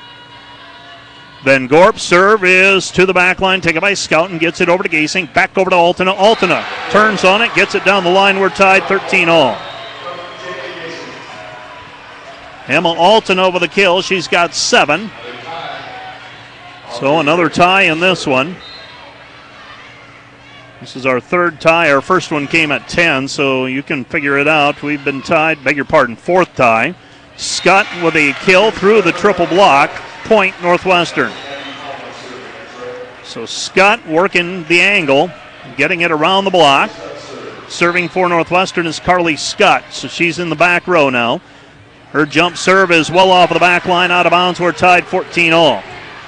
Van Gorp serve is to the back line, taken by Schouten, gets it over to Gasink, back over to Altena. Altena turns on it, gets it down the line. We're tied thirteen all. Emma Altena with a kill. She's got seven. So another tie in this one. This is our third tie. Our first one came at ten, so you can figure it out. We've been tied, beg your pardon, fourth tie. Scott with a kill through the triple block. Point Northwestern. So Scott working the angle, getting it around the block. Serving for Northwestern is Carly Scott, so she's in the back row now. Her jump serve is well off of the back line, out of bounds. We're tied fourteen all.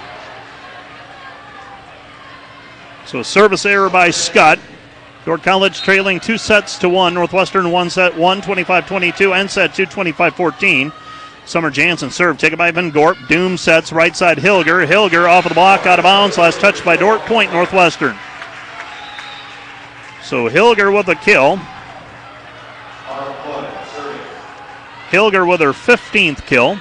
So a service error by Scott. Dordt College trailing two sets to one. Northwestern one set one, twenty-five twenty-two, and set two, twenty-five fourteen. Summer Jansen serve taken by Van Gorp. Doom sets right side Hilger. Hilger off of the block, out of bounds. Last touch by Dordt. Point Northwestern. So Hilger with a kill. Hilger with her fifteenth kill.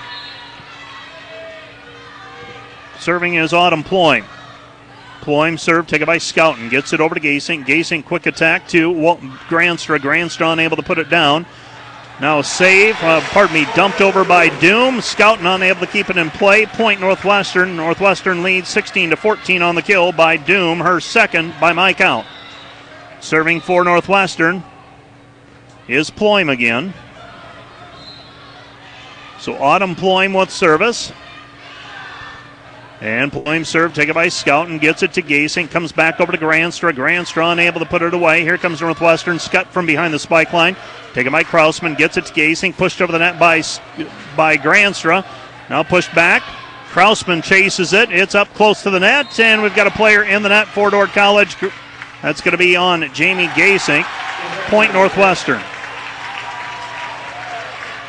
Serving is Autumn Ployme. Ployme serve taken by Schouten. Gets it over to Gasink. Gasink quick attack to Granstra. Granstra unable to put it down. Now a save, uh, pardon me, dumped over by Doom. Schouten unable to keep it in play. Point Northwestern. Northwestern leads sixteen to fourteen on the kill by Doom. Her second by my count. Serving for Northwestern is Ployme again. So Autumn Ployme with service. And Ployme serve taken by Schouten. Gets it to Gasink. Comes back over to Granstra. Granstra unable to put it away. Here comes Northwestern. Scott from behind the spike line. Taken by Krausman. Gets it to Gasink. Pushed over the net by, by Granstra. Now pushed back. Krausman chases it. It's up close to the net. And we've got a player in the net for Dordt College. That's going to be on Jamie Gasink. Point Northwestern.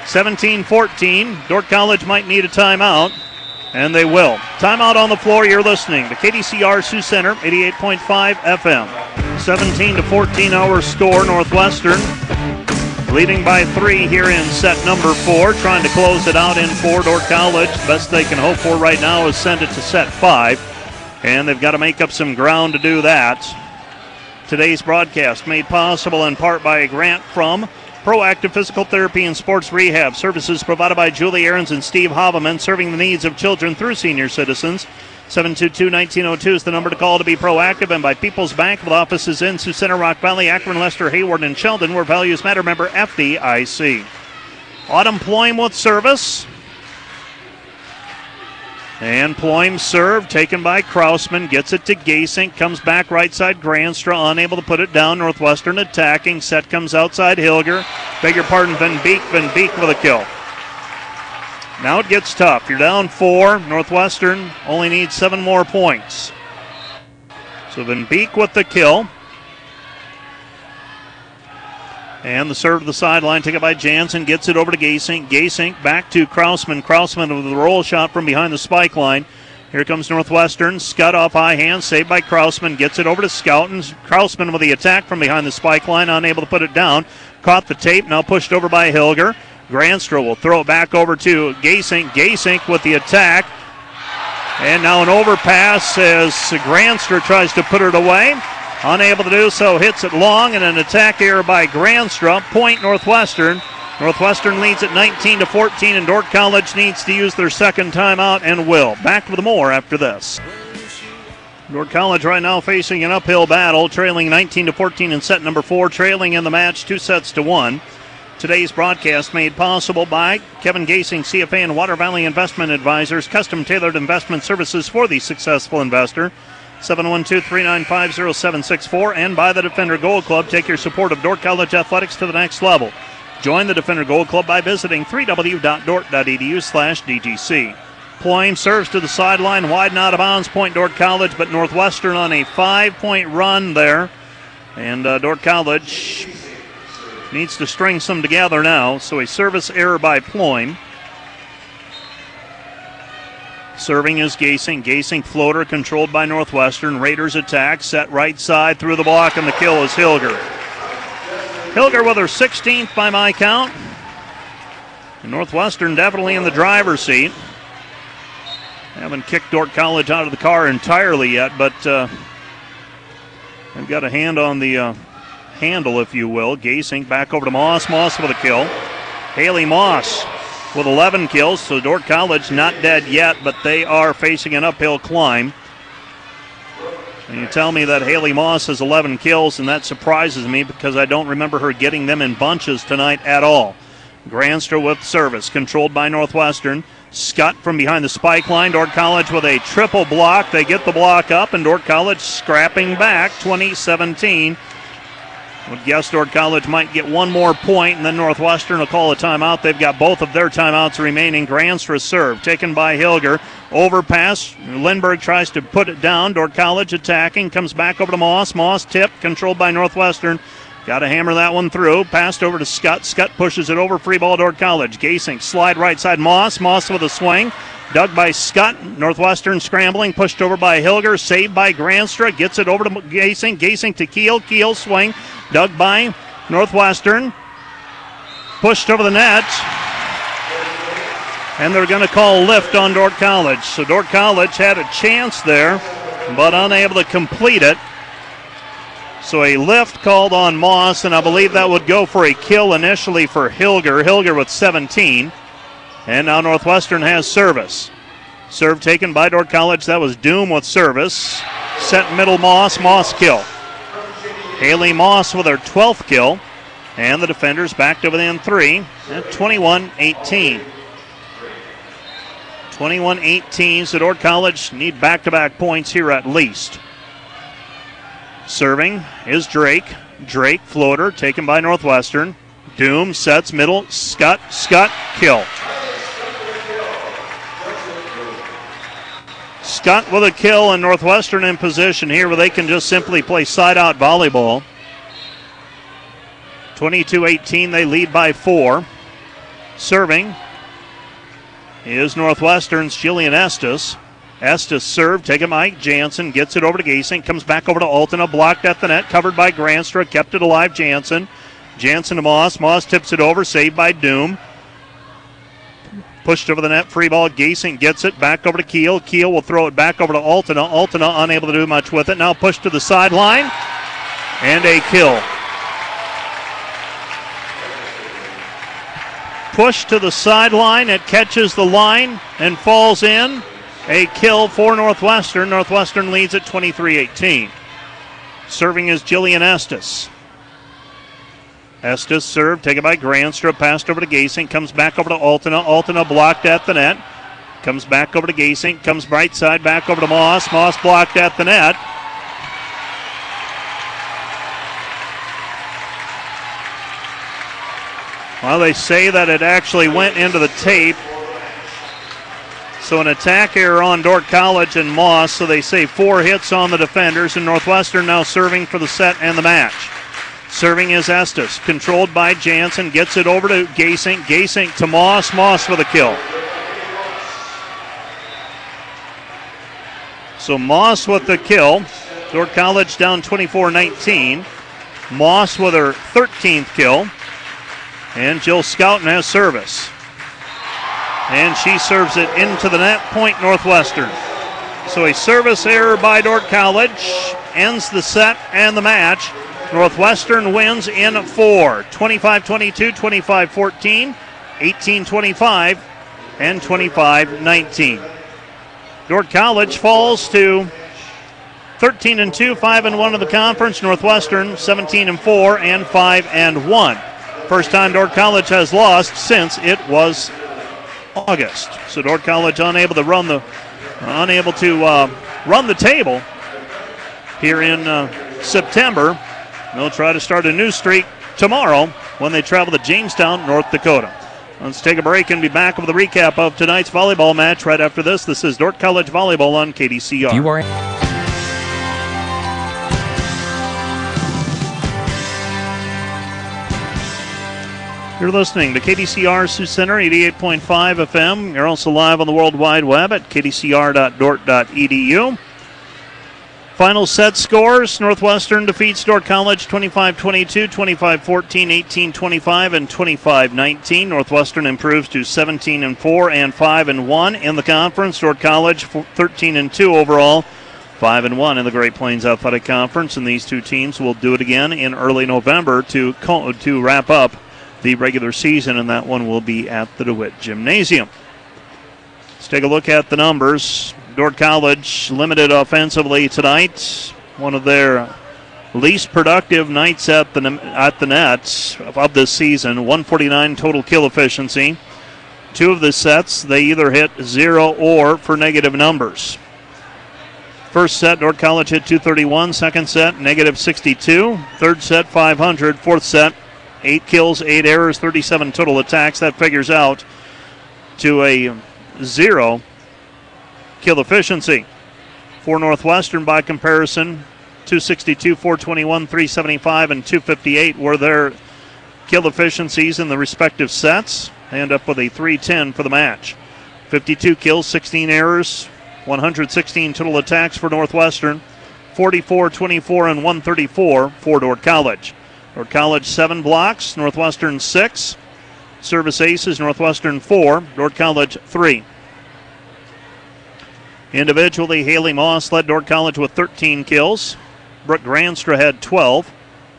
seventeen fourteen. Dordt College might need a timeout, and they will. Timeout on the floor. You're listening to K D C R Sioux Center, eighty-eight point five F M. seventeen to fourteen our score. Northwestern leading by three here in set number four, trying to close it out in four. Dordt College, best they can hope for right now is send it to set five, and they've got to make up some ground to do that. Today's broadcast made possible in part by a grant from Proactive Physical Therapy and Sports Rehab. Services provided by Julie Ahrens and Steve Haveman, serving the needs of children through senior citizens. seven two two, one nine zero two is the number to call to be proactive, and by People's Bank with offices in Sioux Center, Rock Valley, Akron, Lester, Hayward, and Sheldon, where values matter. Member F D I C. Autumn Ploym with service. And Ploym serve taken by Krausman, gets it to Gasink, comes back right side. Granstra unable to put it down. Northwestern attacking. Set comes outside Hilger. Beg your pardon, Van Beek. Van Beek with a kill. Now it gets tough. You're down four. Northwestern only needs seven more points. So Van Beek with the kill. And the serve to the sideline, taken by Jansen, gets it over to Gasink. Gasink back to Krausman. Krausman with the roll shot from behind the spike line. Here comes Northwestern. Scott off high hand, saved by Krausman. Gets it over to Scouten. Krausman with the attack from behind the spike line, unable to put it down. Caught the tape, now pushed over by Hilger. Granstra will throw it back over to Gasink. Gasink with the attack. And now an overpass as Granstra tries to put it away. Unable to do so, hits it long, and an attack error by Granstra. Point Northwestern. Northwestern leads at nineteen to fourteen, and Dordt College needs to use their second timeout and will. Back with more after this. Dordt College right now facing an uphill battle, trailing nineteen to fourteen in set number four, trailing in the match two sets to one. Today's broadcast made possible by Kevin Gasing, C F A and Water Valley Investment Advisors, custom tailored investment services for the successful investor. seven one two, three nine five, zero seven six four, and by the Defender Gold Club. Take your support of Dordt College athletics to the next level. Join the Defender Gold Club by visiting w w w dot dort dot e d u slash d g c. Ploym serves to the sideline, wide and out of bounds, point Dordt College, but Northwestern on a five-point run there. And uh, Dordt College needs to string some together now, so a service error by Ploym. Serving is Gasing. Gasing floater controlled by Northwestern. Raiders attack. Set right side through the block, and the kill is Hilger. Hilger with her sixteenth by my count. And Northwestern definitely in the driver's seat. Haven't kicked Dordt College out of the car entirely yet, but uh, they've got a hand on the uh, handle, if you will. Gasing back over to Moss. Moss with a kill. Haley Moss with eleven kills, so Dordt College not dead yet, but they are facing an uphill climb. And you tell me that Haley Moss has eleven kills, and that surprises me because I don't remember her getting them in bunches tonight at all. Granstra with service, controlled by Northwestern. Scott from behind the spike line. Dordt College with a triple block. They get the block up, and Dordt College scrapping back, twenty seventeen. Would guess Dordt College might get one more point, and then Northwestern will call a timeout. They've got both of their timeouts remaining. Granstra serve, taken by Hilger. Overpass. Lindbergh tries to put it down. Dordt College attacking. Comes back over to Moss. Moss tipped, controlled by Northwestern. Got to hammer that one through. Passed over to Scott. Scott pushes it over. Free ball, Dordt College. Gasing, slide right side. Moss. Moss with a swing. Dug by Scott. Northwestern scrambling. Pushed over by Hilger. Saved by Granstra. Gets it over to Gasing. Gasing to Keel. Keel swing. Dug by Northwestern. Pushed over the net. And they're going to call lift on Dordt College. So Dordt College had a chance there, but unable to complete it. So a lift called on Moss, and I believe that would go for a kill initially for Hilger. Hilger with seventeen. And now Northwestern has service. Serve taken by Dordt College. That was Doom with service. Set middle Moss. Moss kill. Haley Moss with her twelfth kill. And the defenders back to within three at twenty-one eighteen. twenty-one eighteen, so Dordt College need back-to-back points here at least. Serving is Drake. Drake floater taken by Northwestern. Doom sets middle. Scott. Scott kill. Scott with a kill, and Northwestern in position here where they can just simply play side-out volleyball. twenty-two eighteen, they lead by four. Serving is Northwestern's Jillian Estes. Estes served, taken by Jansen, gets it over to Gasink, comes back over to Altena, blocked at the net, covered by Granstra, kept it alive, Jansen. Jansen to Moss, Moss tips it over, saved by Doom. Pushed over the net, free ball, Gasink gets it, back over to Keel. Keel will throw it back over to Altena. Altena unable to do much with it, now pushed to the sideline, and a kill. Push to the sideline, it catches the line and falls in. A kill for Northwestern. Northwestern leads at twenty-three eighteen. Serving is Jillian Estes. Estes served, taken by Granstra, passed over to Gasink, comes back over to Altena. Altena blocked at the net. Comes back over to Gasink, comes right side, back over to Moss. Moss blocked at the net. Well, they say that it actually went into the tape. So an attack error on Dordt College and Moss, so they say four hits on the defenders, and Northwestern now serving for the set and the match. Serving is Estes, controlled by Jansen, gets it over to Gasink, Gasink to Moss, Moss with a kill. So Moss with the kill. Dordt College down twenty-four nineteen. Moss with her thirteenth kill. And Jill Scouten has service. And she serves it into the net, point Northwestern. So a service error by Dordt College ends the set and the match. Northwestern wins in four, twenty-five twenty-two, twenty-five fourteen, eighteen twenty-five, and twenty-five nineteen. Dordt College falls to thirteen and two, five and one in the conference. Northwestern seventeen and four and five and one. First time Dordt College has lost since it was August. So Dordt College unable to run the unable to uh, run the table here in uh, September. They'll try to start a new streak tomorrow when they travel to Jamestown, North Dakota. Let's take a break and be back with a recap of tonight's volleyball match right after this. This is Dordt College Volleyball on K D C R. You are You're listening to K D C R Sioux Center, eighty-eight point five F M. You're also live on the World Wide Web at k d c r dot dort dot e d u. Final set scores: Northwestern defeats Dordt College twenty-five twenty-two, twenty-five fourteen, eighteen twenty-five, and twenty-five nineteen. Northwestern improves to seventeen and four and five and one in the conference. Dordt College thirteen and two overall, five and one in the Great Plains Athletic Conference. And these two teams will do it again in early November to co- to wrap up the regular season, and that one will be at the DeWitt Gymnasium. Let's take a look at the numbers. Dordt College limited offensively tonight. One of their least productive nights at the at the net of this season. one forty-nine total kill efficiency. Two of the sets, they either hit zero or for negative numbers. First set, Dordt College hit two thirty-one. Second set, negative sixty-two. Third set, five hundred. Fourth set, eight kills, eight errors, thirty-seven total attacks. That figures out to a zero kill efficiency. For Northwestern, by comparison, two sixty-two, four twenty-one, three seventy-five, and two fifty-eight were their kill efficiencies in the respective sets. They end up with a three ten for the match. fifty-two kills, sixteen errors, one hundred sixteen total attacks for Northwestern, forty-four, twenty-four, and one thirty-four for Dordt College. Dordt College seven blocks, Northwestern six. Service aces, Northwestern four, Dordt College three. Individually, Haley Moss led Dordt College with thirteen kills. Brooke Granstra had twelve.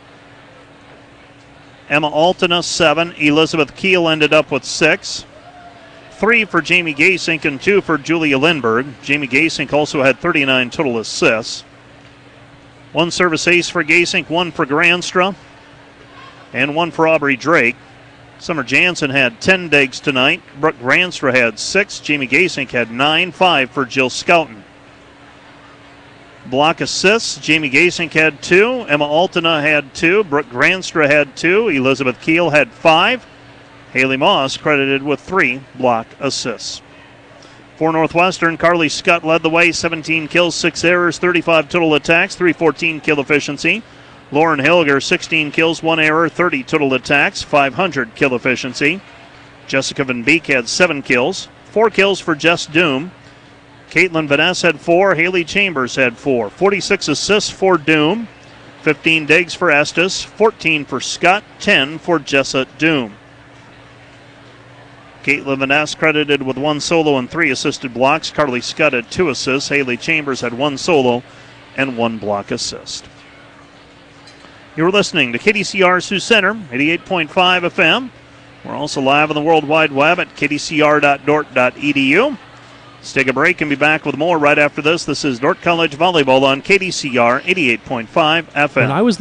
Emma Altena seven. Elizabeth Keel ended up with six. Three for Jamie Gasink and two for Julia Lindberg. Jamie Gasink also had thirty-nine total assists. One service ace for Gasink, one for Granstra, and one for Aubrey Drake. Summer Jansen had ten digs tonight. Brooke Granstra had six. Jamie Gasink had nine. Five for Jill Scouten. Block assists. Jamie Gasink had two. Emma Altena had two. Brooke Granstra had two. Elizabeth Keel had five. Haley Moss credited with three block assists. For Northwestern, Carly Scott led the way. seventeen kills, six errors, thirty-five total attacks, three fourteen kill efficiency. Lauren Hilger, sixteen kills, one error, thirty total attacks, five hundred kill efficiency. Jessica Van Beek had seven kills. Four kills for Jess Doom. Caitlin Vaness had four. Haley Chambers had four. forty-six assists for Doom. fifteen digs for Estes. fourteen for Scott. ten for Jessa Doom. Caitlin Vaness credited with one solo and three assisted blocks. Carly Scott had two assists. Haley Chambers had one solo and one block assist. You're listening to K D C R Sioux Center, eighty-eight point five F M. We're also live on the World Wide Web at k d c r dot dort dot e d u. Let's take a break and be back with more right after this. This is Dordt College Volleyball on K D C R eighty-eight point five F M. When I was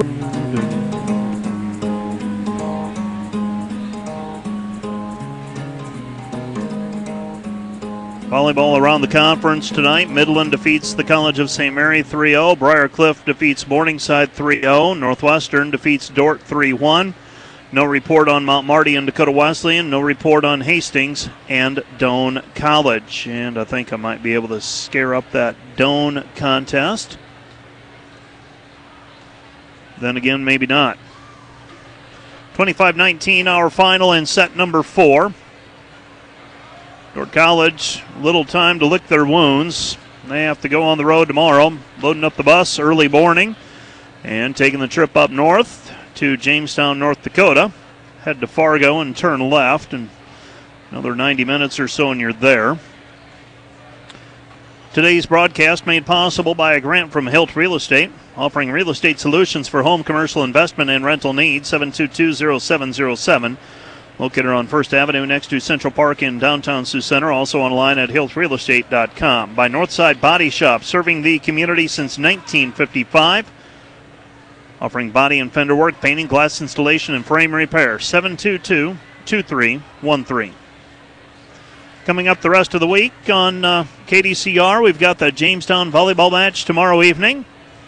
Volleyball around the conference tonight. Midland defeats the College of Saint Mary three oh. Briarcliff defeats Morningside three oh. Northwestern defeats Dordt three one. No report on Mount Marty and Dakota Wesleyan. No report on Hastings and Doane College. And I think I might be able to scare up that Doane contest. Then again, maybe not. twenty-five nineteen, our final in set number four. Dordt College, little time to lick their wounds. They have to go on the road tomorrow, loading up the bus early morning and taking the trip up north to Jamestown, North Dakota. Head to Fargo and turn left, and another ninety minutes or so and you're there. Today's broadcast made possible by a grant from Hilt Real Estate, offering real estate solutions for home, commercial, investment, and rental needs. seven two two, zero seven zero seven. Located on First Avenue next to Central Park in downtown Sioux Center. Also online at hilt real estate dot com. By Northside Body Shop, serving the community since nineteen fifty-five. Offering body and fender work, painting, glass installation, and frame repair. seven two two, two three one three. Coming up the rest of the week on uh, K D C R, we've got the Jamestown volleyball match tomorrow evening,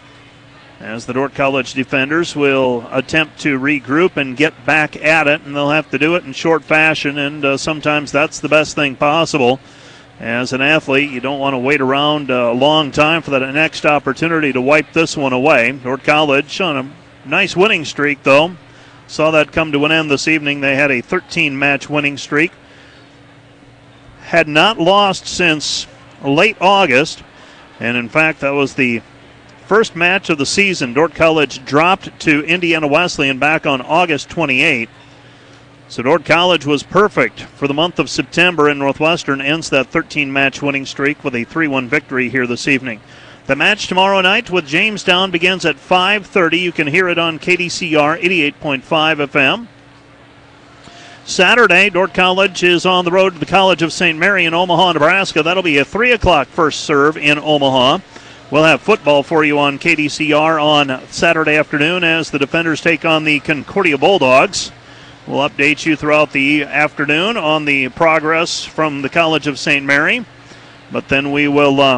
as the Dordt College defenders will attempt to regroup and get back at it, and they'll have to do it in short fashion, and uh, sometimes that's the best thing possible. As an athlete, you don't want to wait around a long time for that next opportunity to wipe this one away. Dordt College on a nice winning streak, though. Saw that come to an end this evening. They had a thirteen-match winning streak. Had not lost since late August, and in fact, that was the first match of the season. Dordt College dropped to Indiana Wesleyan back on August twenty-eighth. So Dordt College was perfect for the month of September, and Northwestern ends that thirteen-match winning streak with a three one victory here this evening. The match tomorrow night with Jamestown begins at five thirty. You can hear it on K D C R eighty-eight point five F M. Saturday, Dordt College is on the road to the College of Saint Mary in Omaha, Nebraska. That'll be a three o'clock first serve in Omaha. We'll have football for you on K D C R on Saturday afternoon as the defenders take on the Concordia Bulldogs. We'll update you throughout the afternoon on the progress from the College of Saint Mary. But then we will, uh,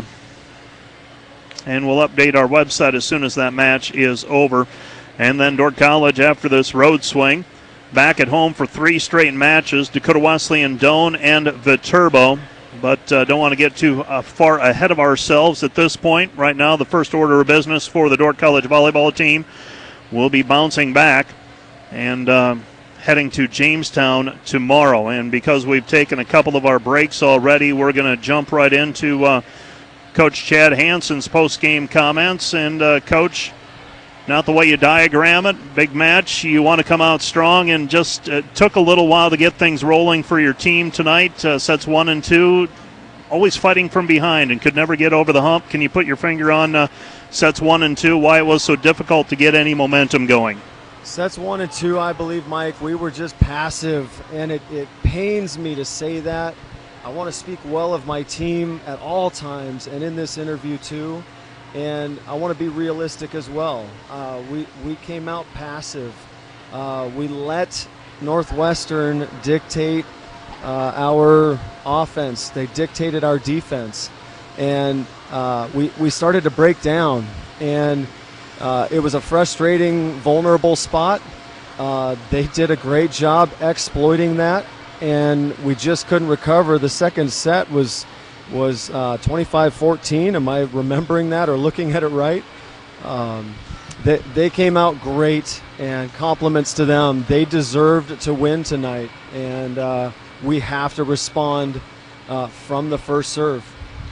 and we'll update our website as soon as that match is over. And then Dordt College, after this road swing, back at home for three straight matches, Dakota Wesleyan, Doane, and Viterbo. But uh, don't want to get too uh, far ahead of ourselves at this point. Right now, the first order of business for the Dordt College volleyball team will be bouncing back and uh, heading to Jamestown tomorrow. And because we've taken a couple of our breaks already, we're going to jump right into uh, Coach Chad Hansen's post-game comments. And, uh, Coach, not the way you diagram it. Big match. You want to come out strong, and just uh, took a little while to get things rolling for your team tonight. Uh, sets one and two, always fighting from behind and could never get over the hump. Can you put your finger on uh, sets one and two, why it was so difficult to get any momentum going? Sets one and two, I believe, Mike, we were just passive, and it, it pains me to say that. I want to speak well of my team at all times, and in this interview too. And I want to be realistic as well. Uh, we, we came out passive. Uh, we let Northwestern dictate uh, our offense. They dictated our defense. And uh, we, we started to break down. And uh, it was a frustrating, vulnerable spot. Uh, they did a great job exploiting that. And we just couldn't recover. The second set was... was uh, twenty-five fourteen. Am I remembering that or looking at it right? Um, they, they came out great, and compliments to them. They deserved to win tonight, and uh, we have to respond uh, from the first serve.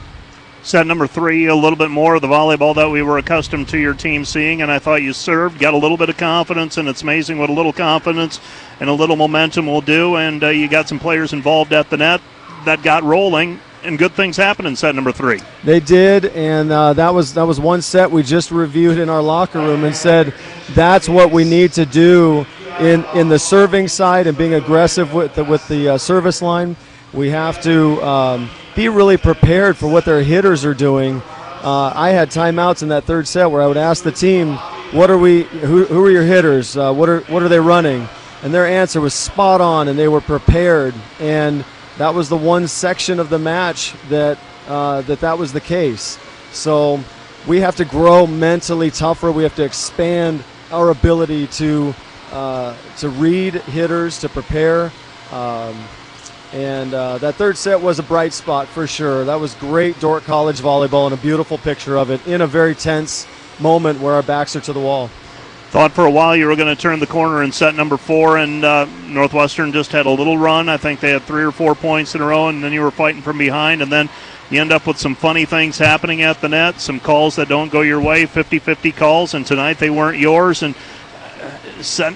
Set number three, a little bit more of the volleyball that we were accustomed to your team seeing, and I thought you served, got a little bit of confidence, and it's amazing what a little confidence and a little momentum will do, and uh, you got some players involved at the net that got rolling, and good things happened in set number three. They did, and uh, that was that was one set we just reviewed in our locker room and said that's what we need to do in, in the serving side and being aggressive with the, with the uh, service line. We have to um, be really prepared for what their hitters are doing. Uh, I had timeouts in that third set where I would ask the team, "What are we? Who, who are your hitters? Uh, what are what are they running?" And their answer was spot on, and they were prepared. And that was the one section of the match that uh, that that was the case. So we have to grow mentally tougher. We have to expand our ability to uh, to read hitters, to prepare. Um, And uh, that third set was a bright spot for sure. That was great Dordt College volleyball and a beautiful picture of it in a very tense moment where our backs are to the wall. Thought for a while you were going to turn the corner in set number four, and uh, Northwestern just had a little run. I think they had three or four points in a row, and then you were fighting from behind, and then you end up with some funny things happening at the net, some calls that don't go your way, fifty-fifty calls, and tonight they weren't yours. And uh, set,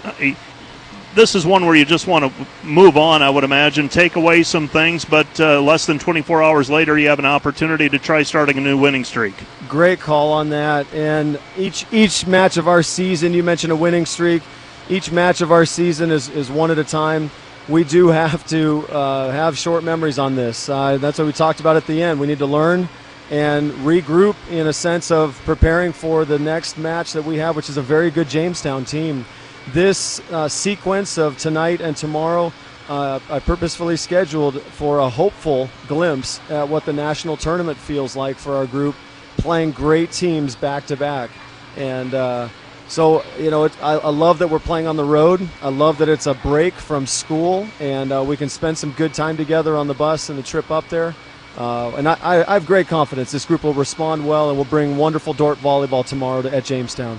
this is one where you just want to move on, I would imagine, take away some things, but uh, less than twenty-four hours later, you have an opportunity to try starting a new winning streak. Great call on that. And each each match of our season, you mentioned a winning streak, each match of our season is, is one at a time. We do have to uh, have short memories on this. Uh, that's what we talked about at the end. We need to learn and regroup in a sense of preparing for the next match that we have, which is a very good Jamestown team. This uh, sequence of tonight and tomorrow, uh, I purposefully scheduled for a hopeful glimpse at what the national tournament feels like for our group, playing great teams back to back. And uh, so, you know, it, I, I love that we're playing on the road. I love that it's a break from school, and uh, we can spend some good time together on the bus and the trip up there. Uh, and I, I have great confidence this group will respond well and will bring wonderful Dordt volleyball tomorrow to, at Jamestown.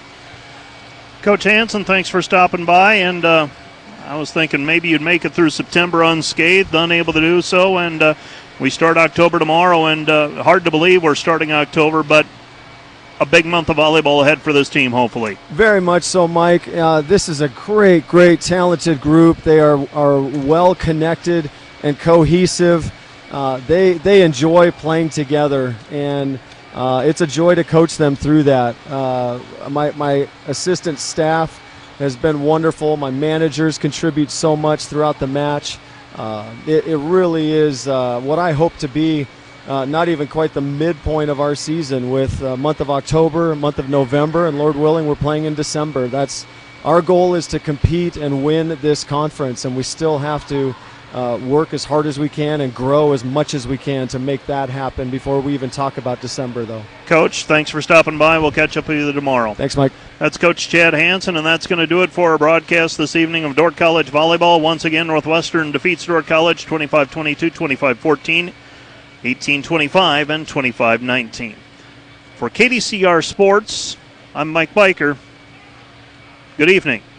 Coach Hansen, thanks for stopping by, and uh, I was thinking maybe you'd make it through September unscathed, unable to do so, and uh, we start October tomorrow, and uh, hard to believe we're starting October, but a big month of volleyball ahead for this team, hopefully. Very much so, Mike. Uh, this is a great, great, talented group. They are, are well-connected and cohesive. Uh, they, they enjoy playing together, and Uh, it's a joy to coach them through that. Uh, my, my assistant staff has been wonderful. My managers contribute so much throughout the match. Uh, it, it really is uh, what I hope to be, uh, not even quite the midpoint of our season, with a month of October, a month of November, and Lord willing, we're playing in December. That's our goal, is to compete and win this conference, and we still have to Uh, work as hard as we can and grow as much as we can to make that happen before we even talk about December, though. Coach, thanks for stopping by. We'll catch up with you tomorrow. Thanks, Mike. That's Coach Chad Hansen, and that's going to do it for our broadcast this evening of Dordt College volleyball. Once again, Northwestern defeats Dordt College twenty-five twenty-two, twenty-five fourteen, eighteen twenty-five, and twenty-five nineteen. For K D C R Sports, I'm Mike Biker. Good evening.